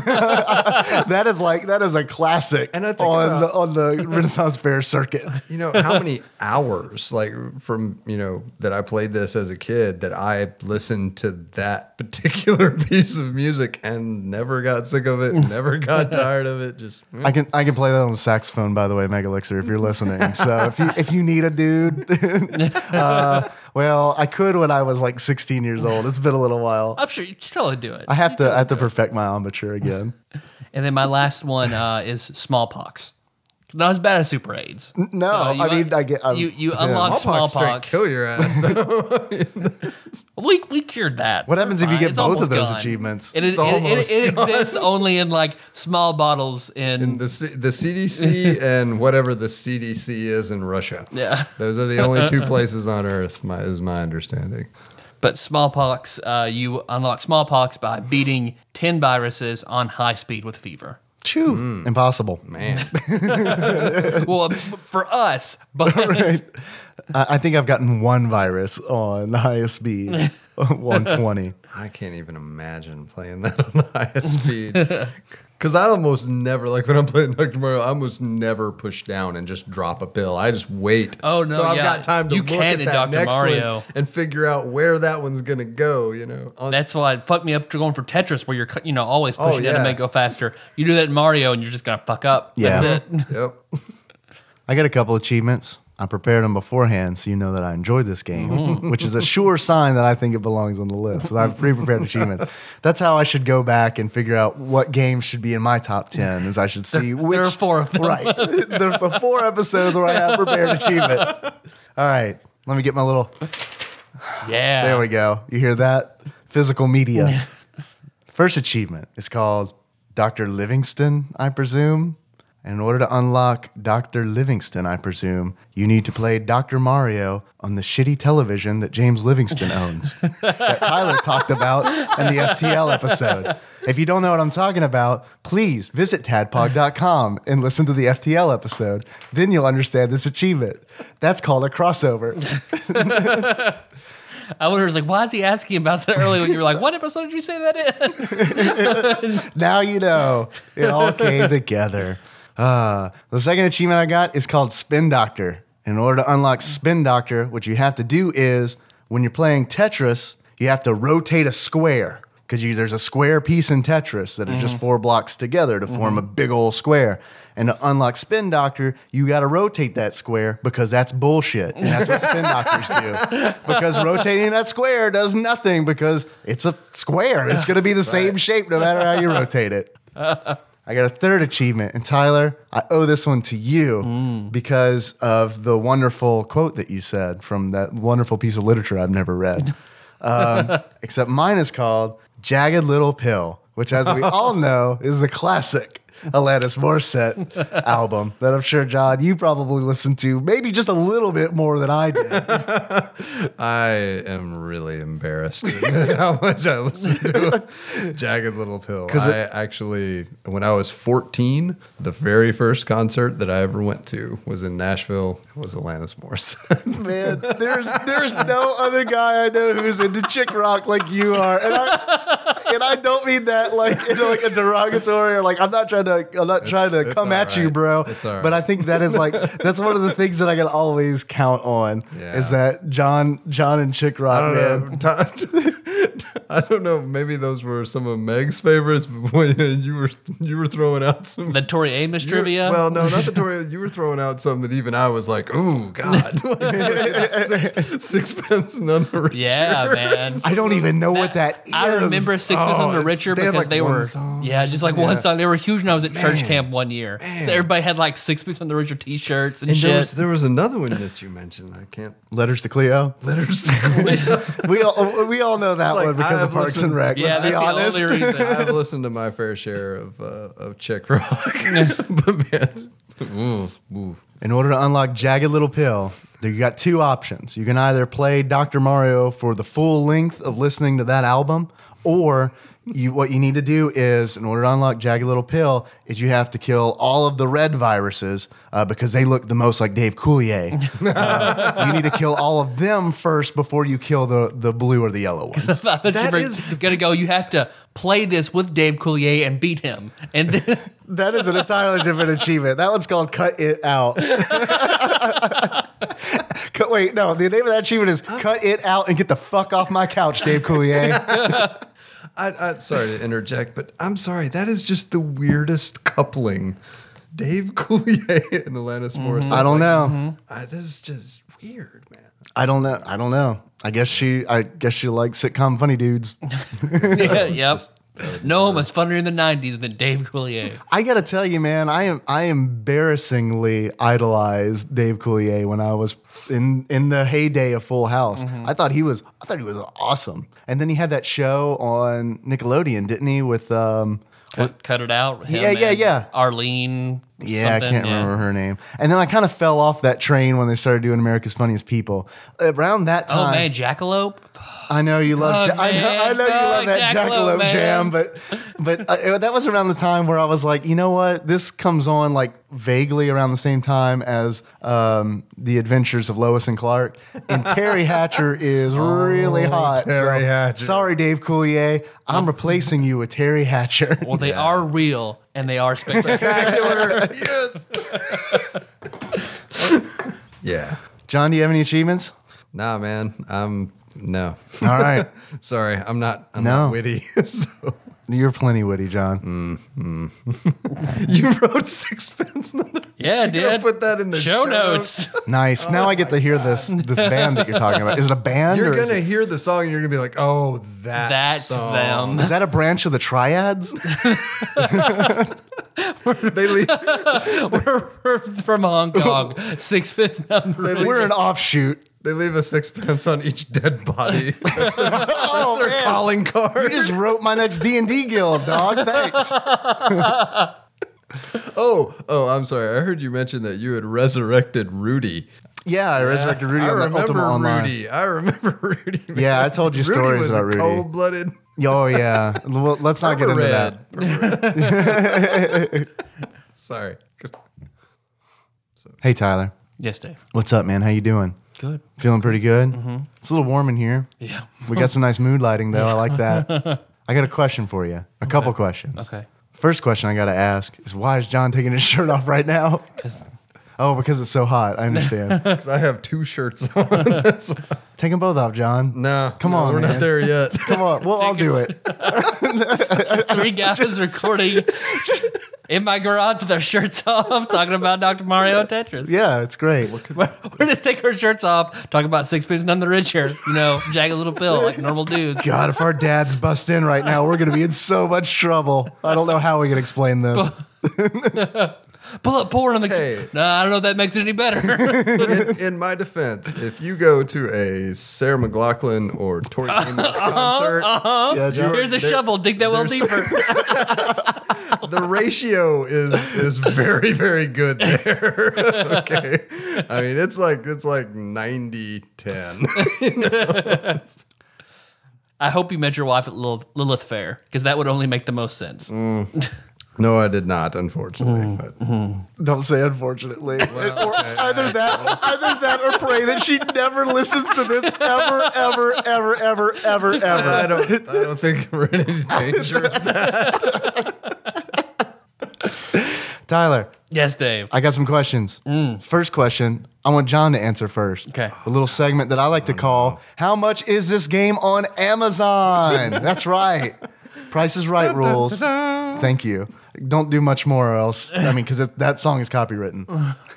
That is like that is a classic And I think on about- the on the Renaissance fair circuit. You know how many hours, like from you know, that I played this as a kid, that I listened to that particular piece of music and never got sick of it, never got tired of it. Just I can I can play that on the saxophone, by the way, Megalixer, if you're listening. So if you if you need a dude, uh, well, I could when I was like sixteen years old. It's been a little while. I'm sure you totally do it. I have to I have to perfect my embouchure again. And then my last one uh, is smallpox. Not as bad as super AIDS. No, you I mean, I get- I'm- you you yeah. unlock smallpox, smallpox. straight kill your ass. Though. We we cured that. What happens if you Fine. get It's both almost of those gone. achievements? It, is, It's it, it, almost it gone. exists only in like small bottles in. the C- the C D C and whatever the C D C is in Russia. Yeah. Those are the only two places on Earth. My is my understanding. But smallpox, uh, you unlock smallpox by beating ten viruses on high speed with fever. Chew. Impossible. Man, Well, for us, but Right. I I think I've gotten one virus on the highest speed, one twenty. I can't even imagine playing that on the highest speed. Because I almost never, like when I'm playing Doctor Mario, I almost never push down and just drop a pill. I just wait. Oh, no, So I've yeah. got time to You look can at in that Doctor next Mario. one and figure out where that one's going to go, you know. On- that's why it fucked me up to going for Tetris, where you're cu- you know always pushing Oh, it to yeah. make it go faster. You do that in Mario, and you're just gonna fuck up. Yeah. That's it. Yep. I got a couple achievements. I prepared them beforehand so you know that I enjoyed this game, which is a sure sign that I think it belongs on the list. So I've pre-prepared achievements. That's how I should go back and figure out what games should be in my top ten, is I should see which... there are four of them. Right. There are four episodes where I have prepared achievements. All right. Let me get my little... Yeah. There we go. You hear that? Physical media. First achievement is called Doctor Livingston, I presume. And in order to unlock Doctor Livingston, I presume, you need to play Doctor Mario on the shitty television that James Livingston owns, that Tyler talked about in the F T L episode. If you don't know what I'm talking about, please visit tadpog dot com and listen to the F T L episode. Then you'll understand this achievement. That's called a crossover. I was like, why is he asking about that earlier? When you were like, what episode did you say that in? Now you know. It all came together. Uh, the second achievement I got is called Spin Doctor. In order to unlock Spin Doctor, what you have to do is, when you're playing Tetris, you have to rotate a square. Because there's a square piece in Tetris that is just four blocks together to form a big old square. And to unlock Spin Doctor, you got to rotate that square because that's bullshit. And that's what Spin Doctors do. Because rotating that square does nothing because it's a square. It's going to be the same shape no matter how you rotate it. I got a third achievement. And Tyler, I owe this one to you because of the wonderful quote that you said from that wonderful piece of literature I've never read. Um, except mine is called Jagged Little Pill, which, as we all know, is the classic Alanis Morissette album that I'm sure, John, you probably listened to maybe just a little bit more than I did. I am really embarrassed at how much I listened to Jagged Little Pill. I it- actually, when I was fourteen, the very first concert that I ever went to was in Nashville. It was Alanis Morissette. Man, there's there's no other guy I know who's into chick rock like you are. And I, and I don't mean that like in like a derogatory or like I'm not trying to I'm not trying to it's come all at you, right. bro. It's all right. But I think that is like that's one of the things that I can always count on Yeah. is that John John and Chick I Rock, man. don't know. I don't know. Maybe those were some of Meg's favorites when you were you were throwing out some The Tori Amos you were- trivia. Well, no, not the Tori. You were throwing out some that even I was like, "Ooh, God!" Six, sixpence none the richer. yeah, man. I don't even know what that is. I remember Sixpence Oh, on the it's- Richer they had, because like, they one were, song yeah, or just like something. one Yeah. song. They were huge when I was at church Man. camp one year. Man. So everybody had like Sixpence on the Richer T-shirts and, And shit. there was there was another one that you mentioned. I can't. Letters to Cleo. Letters. We all we all know that like, one because I of have Parks and listened- Rec. yeah, let's be that's the honest. only reason. I've listened to my fair share of uh, of Czech rock, but man, ooh, ooh. In order to unlock Jagged Little Pill, you got two options. You can either play Doctor Mario for the full length of listening to that album, or you, what you need to do is, in order to unlock Jagged Little Pill, is you have to kill all of the red viruses uh, because they look the most like Dave Coulier. Uh, you need to kill all of them first before you kill the, the blue or the yellow ones. I thought you That were is gonna go. You have to play this with Dave Coulier and beat him, and then That is an entirely different achievement. That one's called Cut It Out. Cut- Wait, no, the name of that achievement is Cut It Out and Get the Fuck Off My Couch, Dave Coulier. I, I sorry to interject, but I'm sorry. That is just the weirdest coupling. Dave Coulier and Alanis Morissette. I don't Like, know. I, this is just weird, man. I don't know. I don't know. I guess she. I guess she likes sitcom funny dudes. yeah, yep. No one was funnier in the nineties than Dave Coulier. I gotta tell you, man. I am. I embarrassingly idolized Dave Coulier when I was in in the heyday of Full House. I thought he was. I thought he was awesome. And then he had that show on Nickelodeon, didn't he? With um. Cut, cut it out. him Yeah, yeah, and yeah. Arlene. Yeah, I something, can't yeah. remember her name. And then I kind of fell off that train when they started doing America's Funniest People. Around that Oh time, man, Jackalope. I know you love. Fuck, Ja- I know, I man. know you love Fuck that Jackalope, Jackalope man. Jam, but but uh, that was around the time where I was like, you know what? This comes on like vaguely around the same time as um, the Adventures of Lois and Clark, and Terry Hatcher is really hot. Terry So, Hatcher. Sorry, Dave Coulier, I'm replacing you with Terry Hatcher. Well, they are real and they are spectacular. Yeah. John, do you have any achievements? Nah, man. I'm no. All right, Sorry, I'm not. I'm No. not witty. So, you're plenty witty, John. you wrote sixpence. yeah, You're gonna dude. put that in the show show notes. Nice. now I get to hear this this band that you're talking about. Is it a band? You're or is gonna it- hear the song and you're gonna be like, "Oh, that That's song." them. Is that a branch of the Triads? They leave, we're, we're from Hong Kong. Sixpence number. They leave We're an us- offshoot. They leave a sixpence on each dead body. That's their, that's Oh, their man. calling You card. just wrote my next D and D guild, dog. Thanks. Oh, oh, I'm sorry. I heard you mention that you had resurrected Rudy. Yeah, I resurrected Rudy I on the remember Ultima Online. Rudy. I remember Rudy. man. Yeah, I told you Rudy stories was about a Rudy. Cold-blooded. Oh yeah. Well, let's not get into that. that. Sorry. Hey Tyler, Yes, Dave. what's up, man? How you doing? Good. Feeling pretty good. It's a little warm in here. Yeah. We got some nice mood lighting though. I like that. I got a question for you. A couple questions. Okay. First question I got to ask is why is John taking his shirt off right now? 'Cause- Oh, because it's so hot. I understand. Because I have two shirts on. That's why. Take them both off, John. No. Come no, on, We're man. not there yet. Come on. Well, I'll do it. Three guys recording just in my garage with their shirts off, talking about Doctor Mario and Tetris. Yeah, it's great. We're we're just taking our shirts off, talking about Sixpence None the Richer, you know, Jagged Little Pill, like normal dudes. God, if our dads bust in right now, we're going to be in so much trouble. I don't know how we can explain this. Pull up porn on the. Hey. No, I don't know if that makes it any better. in, in my defense, if you go to a Sarah McLachlan or Tori Amos concert, Yeah, John. Here's a There- shovel. Dig that well there's- deeper. the ratio is is very very good there. Okay, I mean it's like it's like ninety ten. I hope you met your wife at Lil- Lilith Fair because that would only make the most sense. No, I did not, unfortunately. But Don't say unfortunately. Well, or okay. either that, either that, or pray that she never listens to this ever, ever, ever, ever, ever, ever. I don't. I don't think we're in any danger of that. Tyler, Yes, Dave. I got some questions. First question, I want John to answer first. Okay. A little segment that I like to call, How much is this game on Amazon? That's right. Price is Right rules. Thank you. Don't do much more or else, I mean, because that song is copywritten.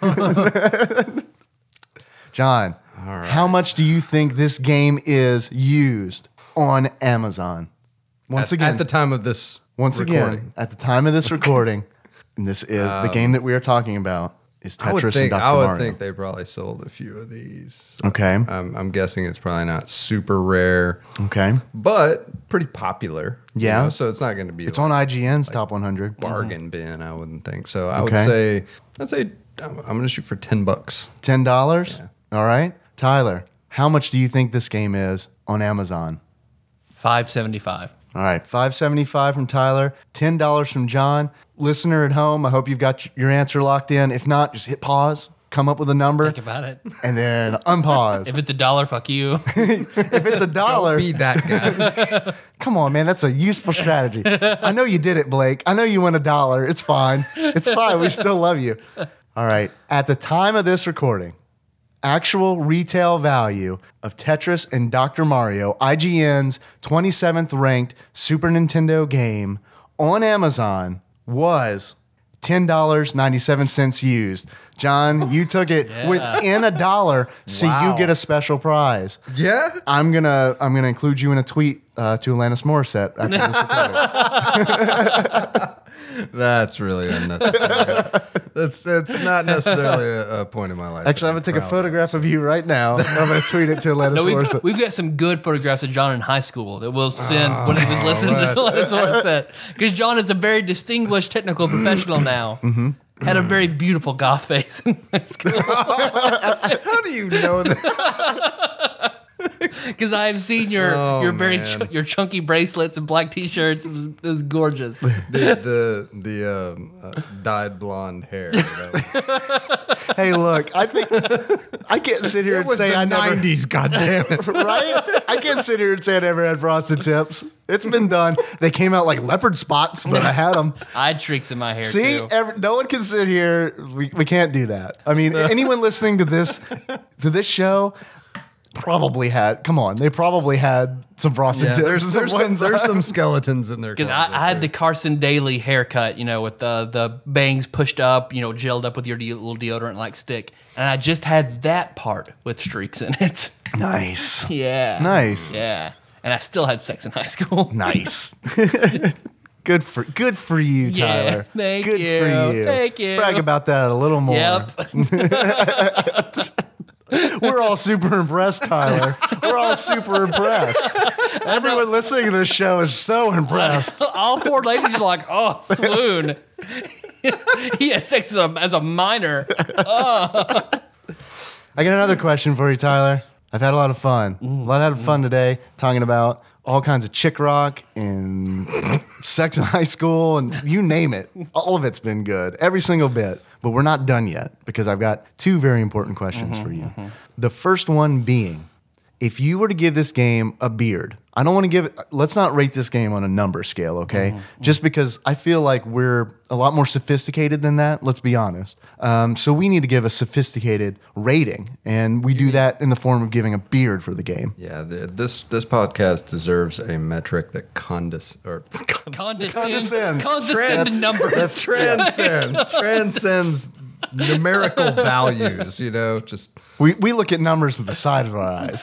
John, how much do you think this game is used on Amazon? Once At, again, at the time of this once recording. again, at the time of this recording, and this is the game that we are talking about, is I would Tetris think and Doctor I would Mario. think they probably sold a few of these. Okay. I'm, I'm guessing it's probably not super rare, Okay. but pretty popular. you Yeah. know, so it's not going to be It's like on I G N's top one hundred. bargain bin. I wouldn't think so. I would Okay. say I'd say I'm, I'm going to shoot for ten bucks. ten dollars? Yeah. All right. Tyler, how much do you think this game is on Amazon? five seventy-five. All right. five seventy-five from Tyler, ten dollars from John. Listener at home, I hope you've got your answer locked in. If not, just hit pause, come up with a number, Think about it. and then unpause. If it's a dollar, fuck you. If it's a dollar, Be that guy. come on, man. That's a useful strategy. I know you did it, Blake. I know you won a dollar. It's fine. It's fine. We still love you. All right. At the time of this recording, actual retail value of Tetris and Doctor Mario, I G N's twenty-seventh ranked Super Nintendo game on Amazon was ten dollars and ninety-seven cents used. John, you took it Yeah. within a dollar, so Wow. you get a special prize. Yeah. I'm gonna I'm gonna include you in a tweet uh, to Alanis Morissette after this recording. That's really unnecessary. that's that's not necessarily a, a point in my life. Actually, I'm that gonna take a proud of. photograph of you right now. And I'm gonna tweet it to Alanis No, we've, Morissette. we've got some good photographs of John in high school that we'll send when he was listening to that's- Alanis Morissette. Because John is a very distinguished technical professional now. Mm-hmm. Had a very beautiful goth face in high school. How do you know that? Because I have seen your Oh, your very man. ch- your chunky bracelets and black t-shirts. It was, it was gorgeous. the the the um, uh, dyed blonde hair. That was- Hey, look, I think I can't sit here it and was say the I never nineties. Goddamn it! right. I can't sit here and say I never had frosted tips. It's been done. They came out like leopard spots, but I had them. I had streaks in my hair See, too. every, no one can sit here. We, we can't do that. I mean, anyone listening to this to this show probably had. Come on, they probably had some frosted Yeah, tips. there's and there's some, ones there's on. some skeletons in there. Because I, I had the Carson Daly haircut, you know, with the the bangs pushed up, you know, gelled up with your de- little deodorant like stick, and I just had that part with streaks in it. Nice, Yeah, Nice. Yeah, and I still had sex in high school. nice. Good for good for you, Yeah, Tyler. thank good you, for you. thank you. Brag about that a little more. Yep. We're all super impressed, Tyler. We're all super impressed. Everyone listening to this show is so impressed. All four ladies are like, oh, swoon. He had sex as a, as a minor. I got another question for you, Tyler. I've had a lot of fun. A lot of fun today talking about all kinds of chick rock and sex in high school and you name it. All of it's been good. Every single bit. But we're not done yet because I've got two very important questions for you. The first one being, if you were to give this game a beard, I don't want to give it, let's not rate this game on a number scale, okay? Just because I feel like we're a lot more sophisticated than that, let's be honest. Um, so we need to give a sophisticated rating, and we do that in the form of giving a beard for the game. Yeah, the, this this podcast deserves a metric that condes or Condescend, Condescends. condescend Trans- numbers. transcends transcends numerical values. You know, just We, we look at numbers with the side of our eyes.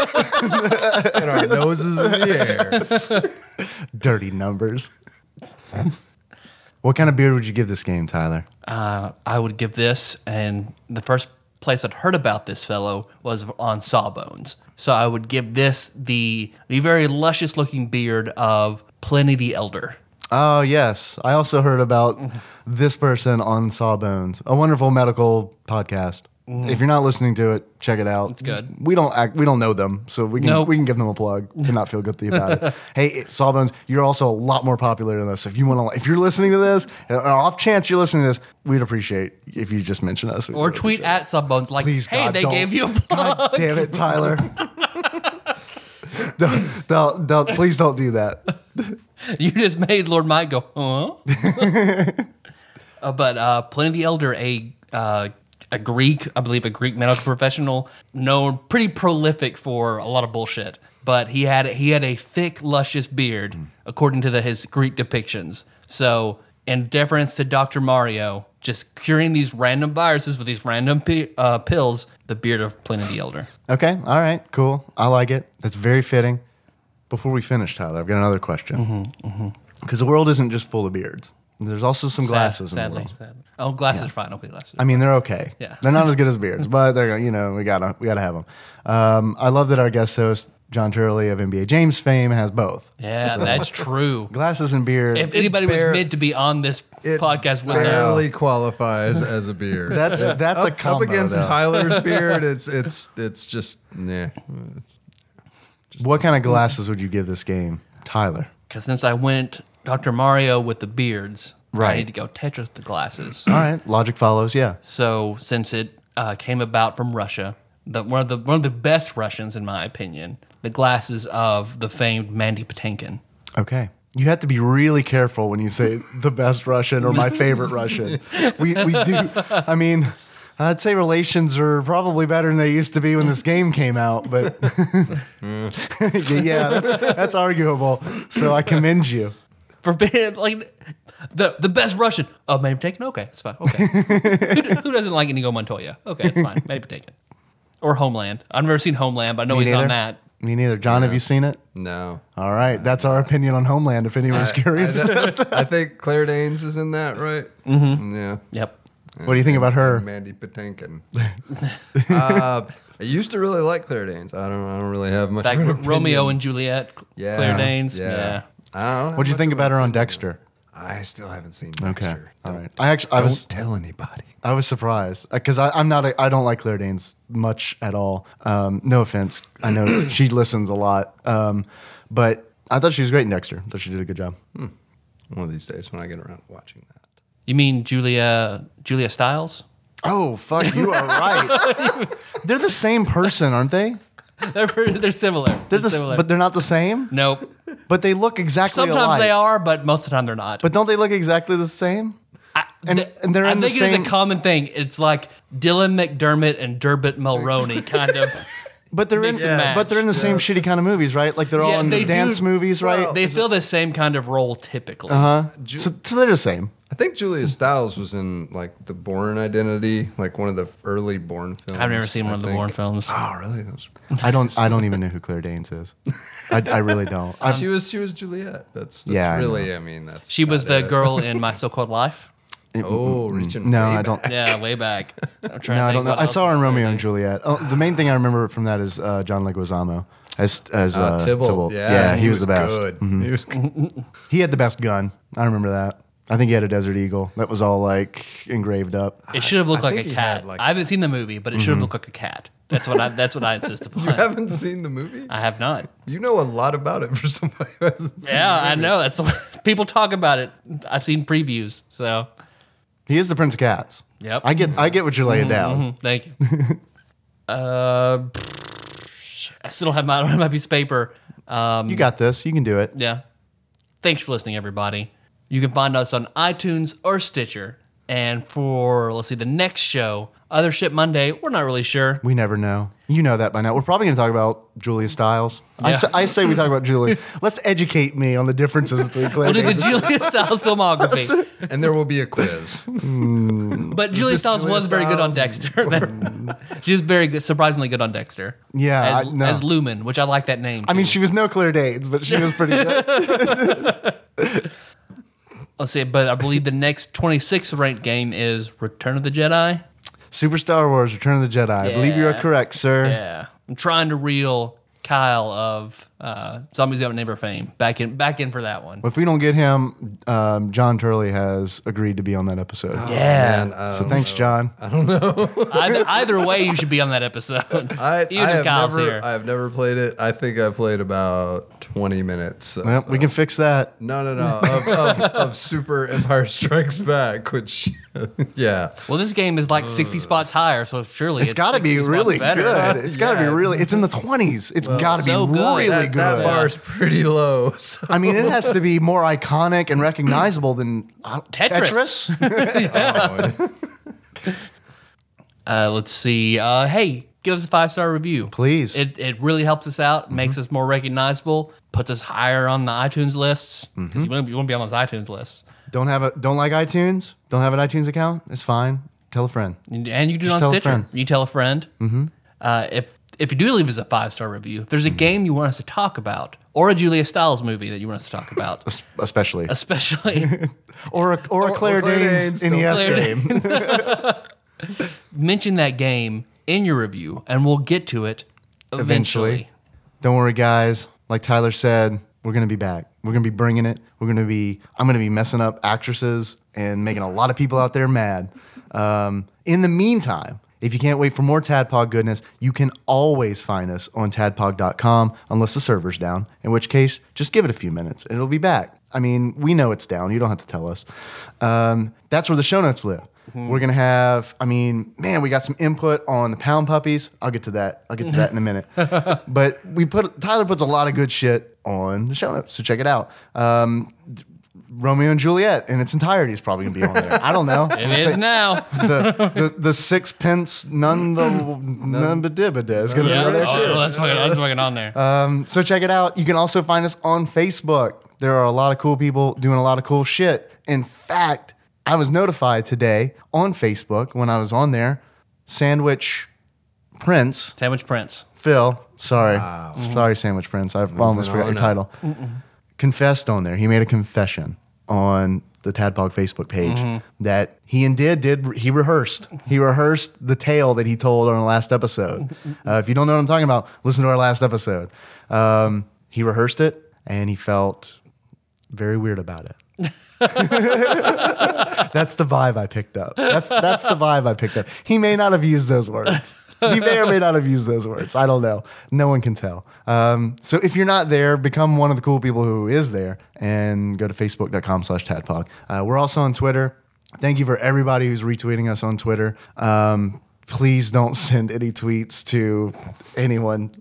and our noses in the air. Dirty numbers. What kind of beard would you give this game, Tyler? Uh, I would give this, and the first place I'd heard about this fellow was on Sawbones. So I would give this the the very luscious looking beard of Pliny the Elder. Oh, yes. I also heard about this person on Sawbones, a wonderful medical podcast. If you're not listening to it, check it out. It's good. We don't act. We don't know them, so we can Nope. we can give them a plug to not feel guilty about it. Hey, Sawbones, you're also a lot more popular than us. If you want to, if you're listening to this, uh, off chance you're listening to this, we'd appreciate if you just mention us. We'd Or really tweet appreciate at Subbones like, Please, hey, God, they don't. gave you a it. plug. God damn it, Tyler. don't, don't, don't, please don't do that. You just made Lord Mike go, huh? uh, but uh, Pliny the Elder, a uh, a Greek, I believe a Greek medical professional, known pretty prolific for a lot of bullshit. But he had he had a thick, luscious beard, according to the, his Greek depictions. So, in deference to Doctor Mario, just curing these random viruses with these random pi- uh, pills, the beard of Pliny the Elder. Okay, all right, cool. I like it. That's very fitting. Before we finish, Tyler, I've got another question. Because the world isn't just full of beards. There's also some glasses Sad, in the sadly, world. sadly. Oh, glasses are fine. Okay, glasses. I mean, they're okay. Yeah. They're not as good as beards, but they're you know we gotta we gotta have them. Um, I love that our guest host John Turley of N B A James fame has both yeah, that's true. glasses and beard. If anybody was bare- meant to be on this It podcast with us, barely qualifies as a beard. that's that's a up, combo, up against though. Tyler's beard. It's it's it's just nah. It's- What kind of glasses would you give this game, Tyler? because since I went Doctor Mario with the beards, I Right. need to go Tetris with the glasses. All right, logic follows. Yeah. So since it uh, came about from Russia, the, one of the one of the best Russians, in my opinion, the glasses of the famed Mandy Patinkin. Okay. You have to be really careful when you say the best Russian or my favorite Russian. We we do. I mean, I'd say relations are probably better than they used to be when this game came out, but yeah, that's that's arguable. So I commend you. For being like the the best Russian. Oh, Mandy Patinkin? Okay, it's fine. Okay. who, who doesn't like Inigo Montoya? Okay, it's fine. Mandy Patinkin. Or Homeland. I've never seen Homeland, but I know Me he's neither. on that. Me neither. John, have you seen it? No. All right, that's our opinion on Homeland. If anyone's curious, I, I think Claire Danes is in that, right? Mm-hmm. Yeah. Yep. what do you think about her? Mandy Patinkin. uh, I used to really like Claire Danes. I don't. I don't really have much. Like of an R- opinion. Romeo and Juliet, Yeah. Claire Danes. Yeah. Yeah. I don't have What'd you much think of about an her on opinion. Dexter? I still haven't seen Okay, Dexter. all Don't- right. I actually, I Don't was, tell anybody. I was surprised because I'm not, a, I don't like Claire Danes much at all. Um, no offense, I know she listens a lot, um, but I thought she was great in Dexter. I thought she did a good job. One of these days when I get around to watching that. You mean Julia Julia Stiles? Oh fuck, you are right. They're the same person, aren't they? they're pretty, they're similar. They're They're the, s- similar. but they're not the same. nope. But they look exactly Sometimes alike. they are, but most of the time they're not. But don't they look exactly the same? I, and- th- and they're I in the think it is same- a common thing. It's like Dylan McDermott and Derbit Mulroney, kind of. But they're in, Mix and match. but they're in the same shitty kind of movies, right? Like they're all Yeah, in they the dance do- movies, right? They fill the same kind of role typically. Uh huh. So, so they're the same. I think Julia Stiles was in like the Bourne Identity, like one of the early Bourne films. I've never seen one I of the think. Bourne films. Oh, really? Those. I don't. I don't even know who Claire Danes is. I, I really don't. I, she was. She was Juliet. That's, that's Yeah, I really. know. I, mean, that's. She was about the it. girl in My So-Called Life. Oh, reaching. no, way I don't. back. Yeah, way back. I'm trying No, to I think don't know. what I else saw her is in Romeo Claire and Danes. Juliet. Oh, the main thing I remember from that is uh, John Leguizamo as as uh, Uh, Tybalt. Tybalt. Yeah, he, was, the best. Good. Mhm. He was good. He had the best gun. I remember that. I think he had a Desert Eagle that was all like engraved up. It should have looked I like think a he cat. had, like- I haven't seen the movie, but it should have looked like a cat. That's what I. That's what I insist upon. You haven't seen the movie? I have not. You know a lot about it for somebody who hasn't seen Yeah, the I movie. know. That's the, people talk about it. I've seen previews. So, He is the Prince of Cats. yep. I get. I get what you're laying down. Mhm, thank you. uh, I still don't have my. I don't have my piece of paper. Um, You got this. You can do it. Yeah. Thanks for listening, everybody. You can find us on iTunes or Stitcher. And for, let's see, the next show, Other Shit Monday, we're not really sure. We never know. You know that by now. We're probably going to talk about Julia Stiles. I, Yeah. say, I say we talk about Julia. Let's educate me on the differences between Claire We'll do the Danes. Julia Stiles filmography. And there will be a quiz. But Julia this Stiles Julia was very good on Stiles? Dexter. She was very good, surprisingly good on Dexter. Yeah, As, I- no. as Lumen, which I like that name. I mean, too. she was no Claire Danes, but she was pretty good. Let's see, but I believe the next twenty-sixth ranked game is Return of the Jedi. Super Star Wars: Return of the Jedi. I believe you are Yeah. correct, sir. Yeah. I'm trying to reel Kyle of uh, Zombies Got Neighbor fame back in back in for that one. If we don't get him, um, John Turley has agreed to be on that episode. Yeah. Man, uh, So thanks, John. either, either way, you should be on that episode. I, Even I if have Kyle's never, here. I have never played it. I think I played about twenty minutes. Of, Well, we can fix that. no, no, no. Of, of, of Super Empire Strikes Back, which, yeah. Well, this game is like sixty spots higher, so surely It's got to be sixty spots really better. good. It's got to Yeah. be really. It's in the twenties. It's got to be so good. really That, good. that bar's pretty low. So. I mean, it has to be more iconic and recognizable than uh, Tetris. Tetris. Oh, Uh, let's see. Uh, hey, give us a five star review, Please. It it really helps us out, makes us more recognizable, puts us higher on the iTunes lists because you want to be on those iTunes lists, Don't have a don't like iTunes. Don't have an iTunes account. It's fine. Tell a friend. and you do it Just on tell a Stitcher. friend. You tell a friend. Mm-hmm. Uh, if if you do leave us a five star review, if there's a game you want us to talk about, or a Julia Stiles movie that you want us to talk about, Es- Especially especially or a, or a Claire, Claire Danes, Danes, N E S Claire game. mention that game in your review, and we'll get to it eventually. Eventually. Don't worry, guys. Like Tyler said, we're gonna be back. We're gonna be bringing it. We're gonna be. I'm gonna be messing up actresses and making a lot of people out there mad. Um, in the meantime, if you can't wait for more Tadpog goodness, you can always find us on tadpog dot com unless the server's down, in which case, just give it a few minutes and it'll be back. I mean, we know it's down. You don't have to tell us. Um, that's where the show notes live. We're going to have, I mean, man, we got some input on the Pound Puppies. I'll get to that. I'll get to that in a minute. But we put, Tyler puts a lot of good shit on the show notes, so check it out. Um, Romeo and Juliet in its entirety is probably going to be on there. I don't know. It is now. the, the the sixpence none the none but dibba is going to Yeah. be on there Oh, too. that's fucking, that's fucking on there. Um, so check it out. You can also find us on Facebook. There are a lot of cool people doing a lot of cool shit. In fact, I was notified today on Facebook when I was on there. Sandwich Prince Sandwich Prince. Phil, sorry, sorry, Sandwich Prince. I almost forgot your on up. title. Confessed on there. He made a confession on the Tadpog Facebook page that he indeed did. He rehearsed. He rehearsed the tale that he told on the last episode. Uh, if you don't know what I'm talking about, listen to our last episode. Um, he rehearsed it and he felt very weird about it. That's the vibe I picked up. That's that's the vibe I picked up. He may not have used those words. He may or may not have used those words. I don't know. No one can tell. Um, so if you're not there, become one of the cool people who is there and go to facebook.com slash tadpog. Uh, we're also on Twitter. Thank you for everybody who's retweeting us on Twitter. Um, please don't send any tweets to anyone.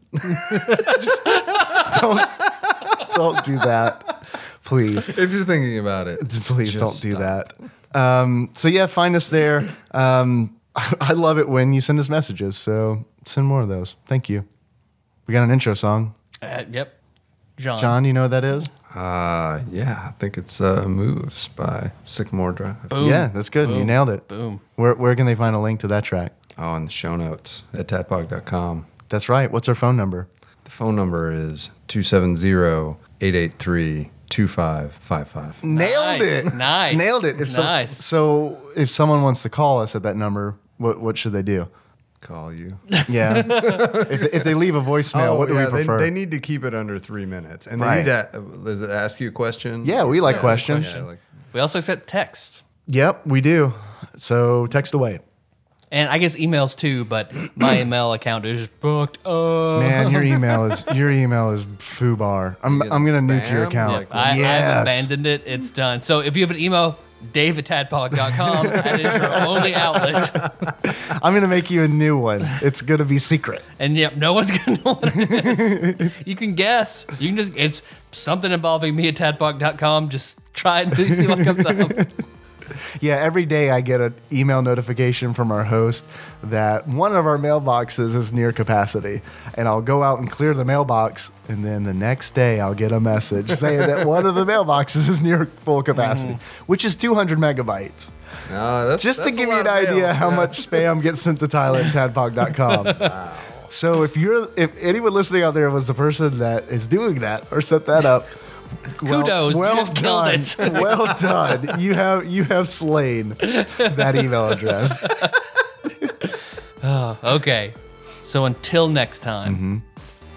Just don't, don't do that. Please. If you're thinking about it, Please just don't do stop. that. Um, so yeah, find us there. Um, I, I love it when you send us messages. So send more of those. Thank you. We got an intro song. Uh, yep. John. John, you know what that is? Uh, yeah, I think it's uh, Moves by Sycamore Drive. Boom. Yeah, that's good. You Boom. nailed it. Boom. Where where can they find a link to that track? Oh, in the show notes at tadpog dot com. That's right. What's our phone number? The phone number is two seven zero, eight eight three, two five five five. Nailed Nice. it. Nice. Nailed it. If so- Nice. So if someone wants to call us at that number, what what should they do? Call you. Yeah. if, if they leave a voicemail, what do yeah, we prefer? They, they need to keep it under three minutes. And they Right. need to, does it ask you a question? Yeah, we like Yeah, questions. yeah, like, We also accept texts. Yep, we do. So text away. And I guess emails too, but my email account is booked up. Man, your email is your email is foobar. I'm You I'm gonna get nuke your spam? account. Like, I, Yes. I've abandoned it. It's done. So if you have an email, dave at tadpog dot com. That is your only outlet. I'm gonna make you a new one. It's gonna be secret. And yep, no one's going to know what it is. You can guess. You can just, it's something involving me at tadpog dot com. Just try it and see what comes up. Yeah, every day I get an email notification from our host that one of our mailboxes is near capacity. And I'll go out and clear the mailbox, and then the next day I'll get a message saying that one of the mailboxes is near full capacity, which is two hundred megabytes. no, that's, Just to that's a give you lot an of idea mail. how Yeah. much spam gets sent to Tyler at tadpog dot com. So if you're if anyone listening out there was the person that is doing that or set that up, well- Kudos, you well just killed done, it. well done. You have you have slain that email address. Okay. So until next time,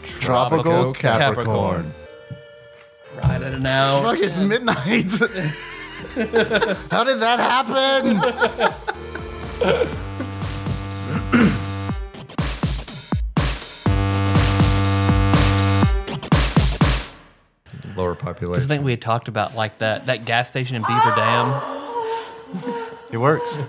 Tropical Capricorn. Right at an hour. Fuck, it's midnight. How did that happen? Lower Because I population. think we had talked about like that that gas station in Beaver Dam. It works.